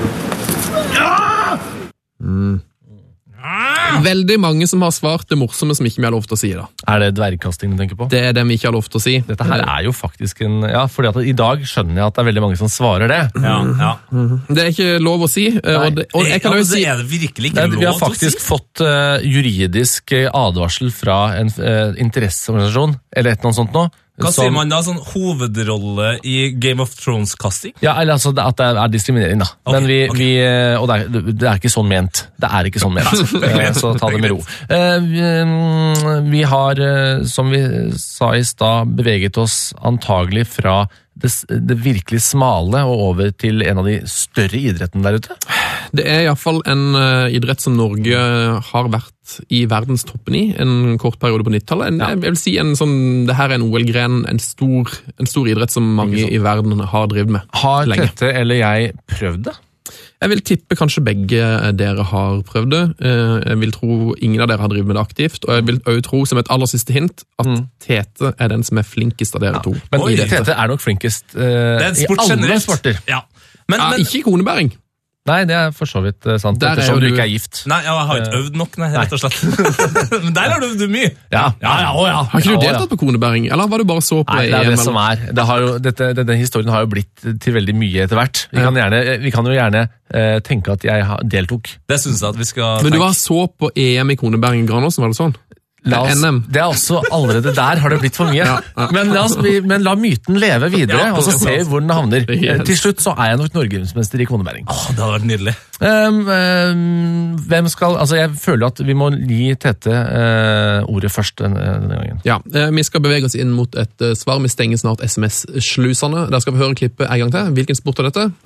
L: Mm. Veldig mange som har svart det morsomme som ikke vi har lov til å si da.
C: Er det dvergkasting du tenker på?
L: Det er det vi ikke har lov til å si.
C: Dette her er jo faktisk en... Ja, fordi at i dag skjønner jeg at det er veldig mange som svarer det.
M: Ja, ja.
L: Det er ikke lov å si. Og, det, og jeg kan jo si...
M: Det er det virkelig ikke lov
C: Vi har faktisk fått uh, juridisk advarsel fra en uh, interesseorganisasjon, eller et eller annet sånt nå.
M: Hva
C: som,
M: sier man da? Sånn hovedrolle i Game of Thrones-kasting?
C: Ja, eller altså at det er diskriminering da.
M: Okay,
C: Men vi,
M: okay.
C: vi og det er, det er ikke sånn ment. Det er ikke sånn ment. Så ta det med ro. Vi, vi har, som vi sa i stad, beveget oss antagelig fra det, det virkelig smale og over til en av de større idrettene der ute.
L: Det er i hvert fall en uh, idrett som Norge har vært i verdenstoppen i en kort periode på nittitallet. En, ja. Jeg vil si en sånn, det her er en O L-gren, en stor, en stor idrett som mange i verden har drevet med
C: har
L: lenge.
C: Tete eller jeg prøvd det?
L: Jeg vil tippe kanskje begge dere har prøvd det. Jeg vil tro ingen av dere har drevet med det aktivt, og jeg vil også tro som et aller siste hint at mm. Tete er den som er flinkest av dere ja. to.
C: Men Oi, Tete er nok flinkest uh, i alle generelt. sporter.
M: Ja. Men,
L: ja,
M: men,
L: ikke i konebæring.
C: Nei, det er for så vidt sant,
L: der
C: ettersom
L: du
C: du ikke er gift.
M: Nei, jeg har ikke øvd nok, nei, rett og slett. Men der har du øvd mye.
C: Ja, ja, ja, å, ja.
L: Har ikke du
C: ja,
L: deltatt
C: ja.
L: på konebæring, eller var du bare så på
C: Nei, det er det som er. Det har jo, dette, denne historien har jo blitt til veldig mye etter hvert. Vi, ja. kan, gjerne, vi kan jo gjerne uh, tenke at jeg deltok.
M: Det synes jeg at vi skal...
L: Men du var så på E M i konebæring i Granåsen, var det sånn?
C: La oss, det er også allerede der har det blitt for mye. Ja, ja. Men, la oss, men la myten leve videre, ja, og så ser vi hvor den havner. Yes. Til slutt så er jeg nok norgesmester i konebæring.
M: Åh, det har vært nydelig.
C: Um, um, hvem skal, altså jeg føler at vi må gi Tete uh, ordet først denne, denne gangen.
L: Ja, uh, vi skal bevege oss inn mot et uh, svar. Vi stenger snart S M S-slusene. Der skal vi høre klippet en gang til. Hvilken sport er dette?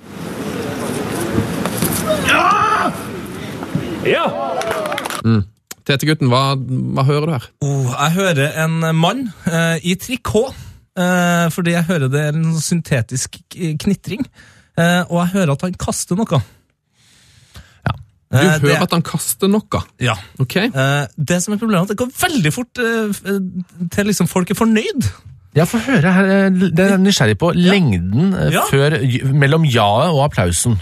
L: Ja! Ja! Mm. Tete-gutten, hva, hva hører du her?
M: Oh, jeg hører en mann uh, i trikot, uh, fordi jeg hører det er en syntetisk knitring, uh, og jeg hører at han kaster noe.
C: Ja.
L: Du uh, hører det, at han kaster noe?
M: Ja.
L: Ok.
M: Uh, det som er problemet er at det går veldig fort uh, til liksom folk er fornøyd.
C: Ja, få høre her, det er nysgjerrig på ja. lengden uh, ja. før, mellom jaet og applausen.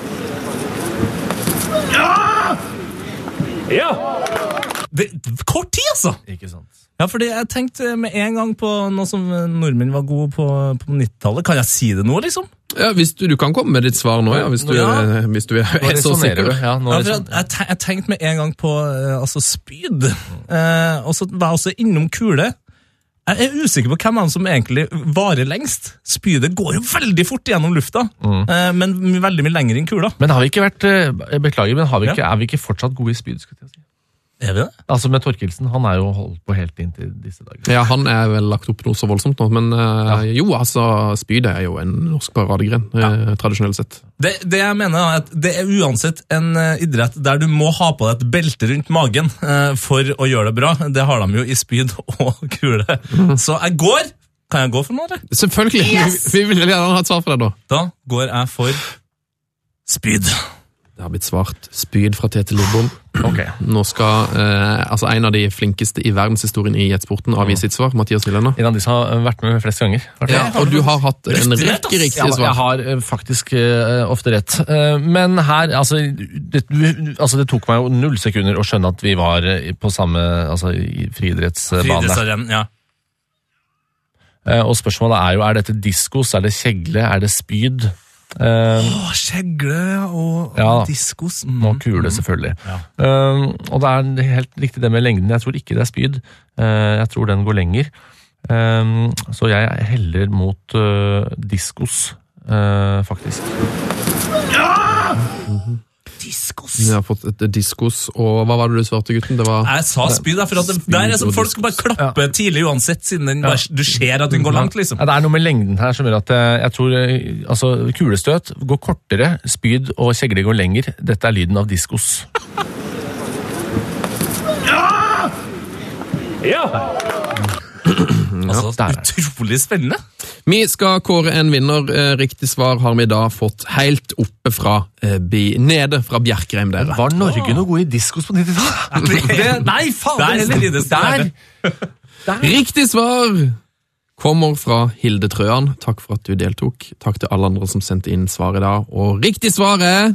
M: Ja! Ja! Det, kort tid, altså!
C: Ikke sant.
M: Ja, fordi jeg tenkte med en gang på noe som nordmenn var gode på på nittitallet. Kan jeg si det nå, liksom?
L: Ja, hvis du, du kan komme med ditt svar nå, ja, hvis du, ja. hvis du er helt så sikker.
C: Ja,
M: ja, jeg, jeg, jeg tenkte med en gang på uh, altså spyd, uh, og så var jeg også innom kule. Jeg er usikker på hvem av dem som egentlig varer lengst. Spydet går jo veldig fort gjennom lufta, mm. uh, men veldig mye lenger enn kula.
C: Men har vi ikke vært, uh, beklager, men har vi ikke, ja. er vi ikke fortsatt gode i spyd, skal jeg si?
M: Er vi det?
C: Altså med Torkelsen, han er jo holdt på helt inn til disse dager.
L: Ja, han er vel lagt opp noe så voldsomt nå, men uh, ja. jo, altså, spydet er jo en norsk paradegren, ja. uh, tradisjonelt sett.
M: Det, det jeg mener er at det er uansett en uh, idrett der du må ha på deg et belte rundt magen uh, for å gjøre det bra. Det har de jo i spyd og kule. Mm. Så jeg går. Kan jeg gå for noe, eller?
L: Selvfølgelig. Yes! Vi vil gjerne ha et svar for deg da.
M: Da går jeg for spyd.
L: Det har blitt svart spyd fra Tete Lidbom.
C: Okay.
L: Nå skal eh, altså en av de flinkeste i verdenshistorien i jetsporten avgi sitt svar, Mathias Nylander.
C: En av de som har vært med flest ganger.
L: Ja, og du har hatt en rekke riktige svar.
C: Jeg har uh, faktisk uh, ofte rett. Uh, men her, altså det, altså det tok meg jo null sekunder å skjønne at vi var på samme altså, i friidrettsbane.
M: Friidrettsarena, ja.
C: Uh, og spørsmålet er jo, er dette diskos, er det kjegle, er det spyd?
M: Åh, uh, oh, kjegle og,
C: ja,
M: og diskos. Mm.
C: Og kule, selvfølgelig.
M: Ja.
C: Uh, og det er helt riktig det med lengden. Jeg tror ikke det er spyd. Uh, jeg tror den går lenger. Uh, så jeg heller mot uh, diskos, uh, faktisk.
M: Ja! Mm-hmm. Diskos.
L: Vi har fått et diskos, og hva var det du svarte, gutten? Det var...
M: Jeg sa spyd, for at det, der er som folk skal bare klappe tidlig uansett, siden den, bare, du ser at den går langt, liksom.
C: Ja, det er noe med lengden her som gjør at jeg tror altså, kulestøt går kortere, spyd og kjegle går lenger. Dette er lyden av diskos.
M: Ja! Altså, utrolig spennende.
L: Vi skal kåre en vinner. Riktig svar har vi da fått helt oppe fra nede fra Bjerkreim dere.
C: Var Norge noe god i diskos på nittitallet?
M: Nei, faen! Der,
C: der,
L: der. Riktig svar kommer fra Hilde Trøan. Takk for at du deltok. Takk til alle andre som sendte inn svar i dag. Og riktig svar er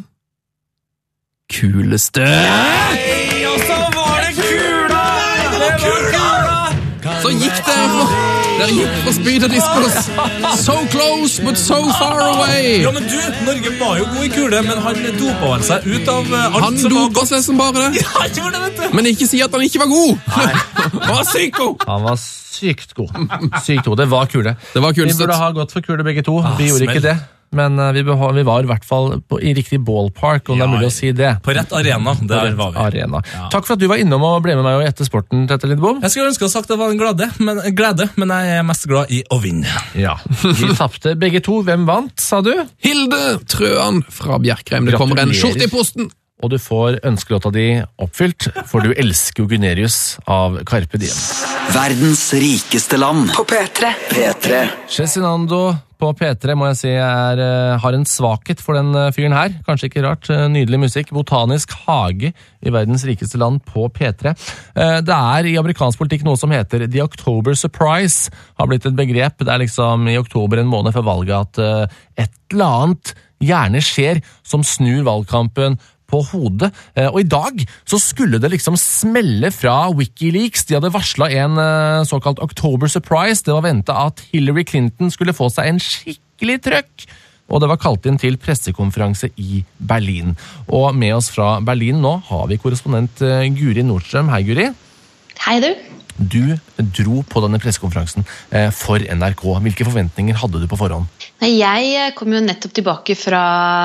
L: kuleste.
M: Nei, og så var det kula! Det var kula!
L: Så gikk dere for, dere gikk for spyd og diskos. So close, but so far away.
M: Ja, men du, Norge var jo god i kule, men han dopa vel seg ut av alt
L: han
M: som var
L: dopa seg som bare det.
M: Ja, han gjorde det, vet du.
L: Men ikke si at han ikke var god.
C: Nei.
L: Han var sykt god.
C: Han var sykt god. Sykt god, det var kule.
L: Det var
C: vi burde ha gått for kule begge to.
M: Ah,
C: vi gjorde
M: smell.
C: ikke det. Men vi, vi var i hvert fall på, i riktig ballpark, om ja, det er mulig å si det.
M: På rett arena, der var vi.
C: Arena. Ja. Takk for at du var innom og ble med meg og etter sporten, Tette Lidbom.
M: Jeg skulle ønske å ha sagt det var en glede men, glede, men jeg er mest glad i å vinne.
C: Ja, vi tappte begge to. Hvem vant, sa du?
L: Hilde Trøan fra Bjerkreim. Det kommer en skjort i posten.
C: Og du får ønskelåta di oppfylt, for du elsker jo Gunerius av Carpe Diem.
A: Verdens rikeste land.
D: På P tre.
A: P tre.
C: Cezinando på P tre må jeg si er, har en svakhet for den fyren her. Kanskje ikke rart. Nydelig musikk. Botanisk hage i verdens rikeste land på P tre. Det er i amerikansk politikk noe som heter The October Surprise. Har blitt et begrep. Det er liksom i oktober en måned før valget at et eller annet gjerne skjer som snur valgkampen på hodet. Og i dag så skulle det liksom smelle fra Wikileaks. De hadde varslet en såkalt October Surprise. Det var ventet at Hillary Clinton skulle få seg en skikkelig trøkk. Og det var kalt inn til pressekonferanse i Berlin. Og med oss fra Berlin nå har vi korrespondent Guri Nordstrøm. Hei, Guri.
N: Hei, du.
C: Du dro på denne pressekonferansen for N R K. Hvilke forventninger hadde du på forhånd?
N: Nei, jeg kom jo nettopp tilbake fra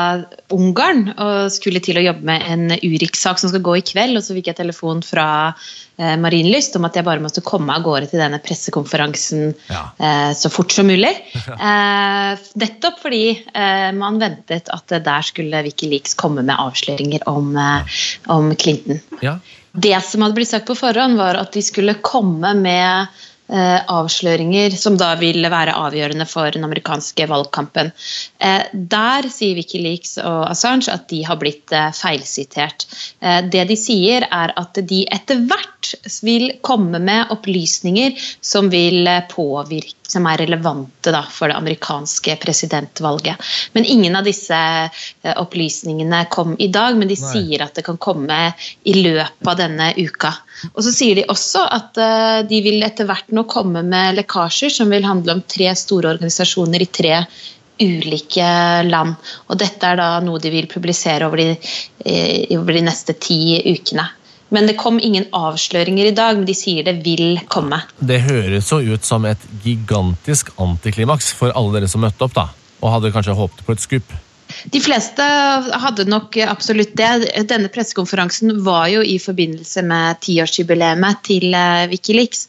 N: Ungarn og skulle til å jobbe med en Urix-sak som skal gå i kveld, og så fikk jeg telefon fra eh, Marienlyst om at jeg bare måtte komme av gårde til denne pressekonferansen ja. eh, så fort som mulig. Eh, nettopp fordi eh, man ventet at der skulle Wikileaks komme med avsløringer om, eh, om Clinton.
C: Ja.
N: Det som hadde blitt sagt på forhånd var at de skulle komme med eh, avsløringer som da ville være avgjørende for den amerikanske valgkampen. Eh, der sier Wikileaks og Assange at de har blitt eh, feilsitert. Eh, det de sier er at de etter hvert vil komme med opplysninger som vil eh, påvirke som er relevante da, for det amerikanske presidentvalget. Men ingen av disse eh, opplysningene kom i dag, men de Nei. sier at det kan komme i løpet av denne uka. Og så sier de også at eh, de vil etter hvert nå komme med lekkasjer som vil handle om tre store organisasjoner i tre ulike land. Og dette er da noe de vil publisere over de, eh, over de neste ti ukene. Men det kom ingen avsløringer i dag, men de sier det vil komme.
C: Det høres så ut som et gigantisk antiklimaks for alle dere som møtte opp da, og hadde kanskje håpet på et skup.
N: De fleste hadde nok absolutt det. Denne pressekonferansen var jo i forbindelse med tiårsjubileet til Wikileaks.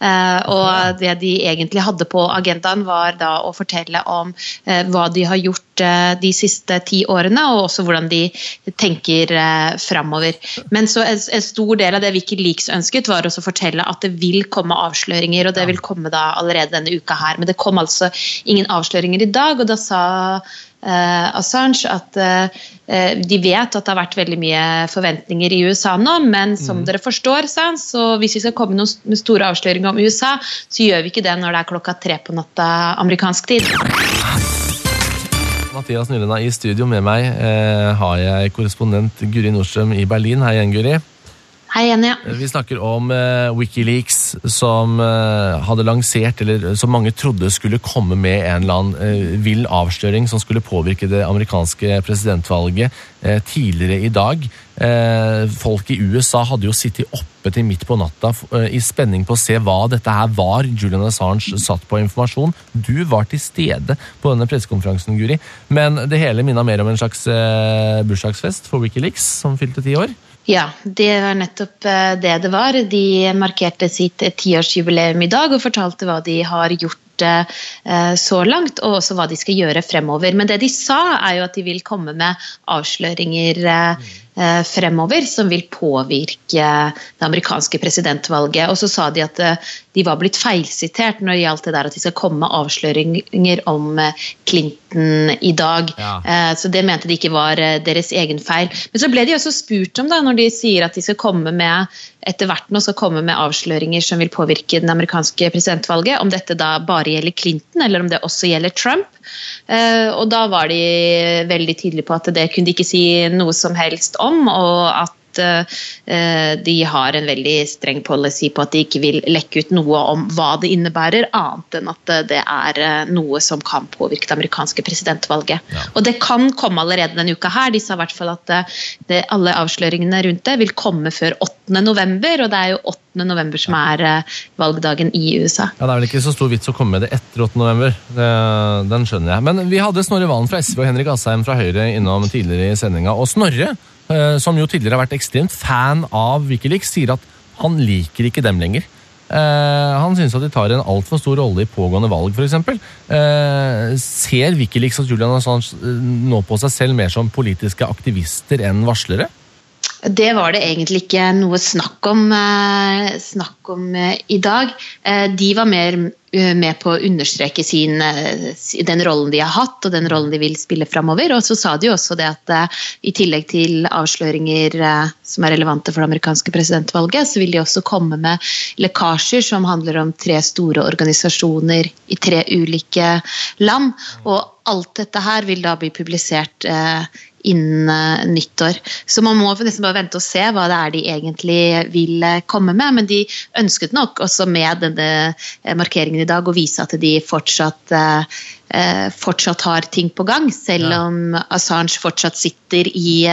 N: Og det de egentlig hadde på agendaen var da å fortelle om hva de har gjort de siste ti årene, og også hvordan de tenker fremover. Men så en stor del av det Wikileaks ønsket var også å fortelle at det vil komme avsløringer, og det vil komme da allerede denne uka her. Men det kom altså ingen avsløringer i dag, og da sa Uh, Assange at uh, de vet at det har vært veldig mye forventninger i U S A nå, men som mm. dere forstår, sa han, så hvis vi skal komme noen med store avsløringer om U S A, så gjør vi ikke det når det er klokka tre på natta amerikansk tid.
C: Mathias Nylenda i studio med meg, eh, har jeg korrespondent Guri Nordstrøm i Berlin. Hei igjen, Guri.
N: Hei, Jenny.
C: Vi snakker om uh, Wikileaks, som uh, hadde lansert, eller som mange trodde skulle komme med en eller annen uh, vill avsløring som skulle påvirke det amerikanske presidentvalget uh, tidligere i dag. Uh, folk i U S A hadde jo sittet oppe til midt på natta uh, i spenning på å se hva dette her var Julian Assange satt på informasjon. Du var til stede på denne pressekonferansen, Guri, men det hele minnet mer om en slags uh, bursdagsfest for Wikileaks, som fylte ti år.
N: Ja, det var nettopp det det var. De markerte sitt tiårsjubileum i dag og fortalte hva de har gjort så langt, og også hva de skal gjøre fremover. Men det de sa er jo at de vil komme med avsløringer fremover som vil påvirke det amerikanske presidentvalget. Og så sa de at de var blitt feilsitert når det gjaldt det der at de skal komme med avsløringer om Clinton i dag. Ja. Så det mente de ikke var deres egen feil. Men så ble de også spurt om da, når de sier at de skal komme med etter hvert nå skal komme med avsløringer som vil påvirke det amerikanske presidentvalget, om dette da bare gjelder Clinton, eller om det også gjelder Trump. Og da var de veldig tydelige på at det kunne de ikke si noe som helst om, og at de har en veldig streng policy på at de ikke vil lekke ut noe om hva det innebærer, annet enn at det er noe som kan påvirke det amerikanske presidentvalget. Ja. Og det kan komme allerede denne uka her. De sa i hvert fall at det, alle avsløringene rundt det vil komme før åttende november, og det er jo åttende november som er valgdagen i U S A. Ja, det er vel ikke så stor vits å komme med det etter åttende november. Det, den skjønner jeg. Men vi hadde Snorre Valen fra S V og Henrik Asheim fra Høyre innom tidligere i sendinga, og Snorre, som jo tidligere har vært ekstremt fan av Wikileaks, sier at han liker ikke dem lenger. Uh, han synes at de tar en alt for stor rolle i pågående valg, for eksempel. Uh, ser Wikileaks og Julian Assange nå på seg selv mer som politiske aktivister enn varslere? Det var det egentlig ikke noe snakk om, uh, snakk om uh, i dag. Uh, de var mer med på å understreke sin, den rollen de har hatt og den rollen de vil spille fremover. Og så sa de jo også det at uh, i tillegg til avsløringer uh, som er relevante for det amerikanske presidentvalget, så vil de også komme med lekkasjer som handler om tre store organisasjoner i tre ulike land. Og alt dette her vil da bli publisert uh, innen uh, nyttår. Så man må nesten bare vente og se hva det er de egentlig vil uh, komme med, men de ønsket nok også med denne uh, markeringen i dag å vise at de fortsatt, uh, fortsatt har ting på gang, selv ja. Om Assange fortsatt sitter i,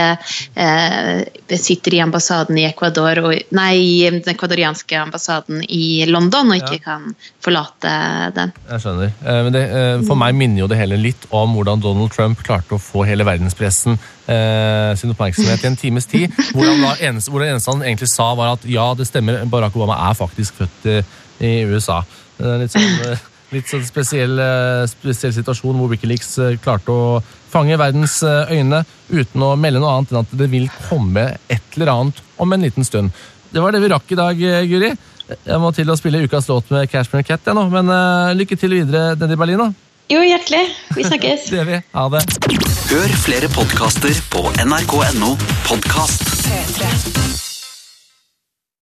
N: uh, sitter i ambassaden i Ecuador, og, nei, den ekvadorianske ambassaden i London, og ikke ja. Kan forlate den. Jeg skjønner. Uh, men det, uh, for meg minner jo det hele litt om hvordan Donald Trump klarte å få hele verdenspressen uh, sin oppmerksomhet i en times tid, hvor, han da eneste, hvor det eneste han egentlig sa var at ja, det stemmer, Barack Obama er faktisk født uh, i U S A. Det er litt sånn, litt sånn spesiell, spesiell situasjon hvor Wikileaks klarte å fange verdens øyne uten å melde noe annet enn at det vil komme et eller annet om en liten stund. Det var det vi rakk i dag, Guri. Jeg må til å spille ukas låt med Cashmere Cat jeg nå, men uh, lykke til videre nede i Berlin da. Jo, hjertelig. Vi snakkes. Det gjør vi. Ha det.
A: Hør flere podcaster på N R K punktum N O podcast. P tre.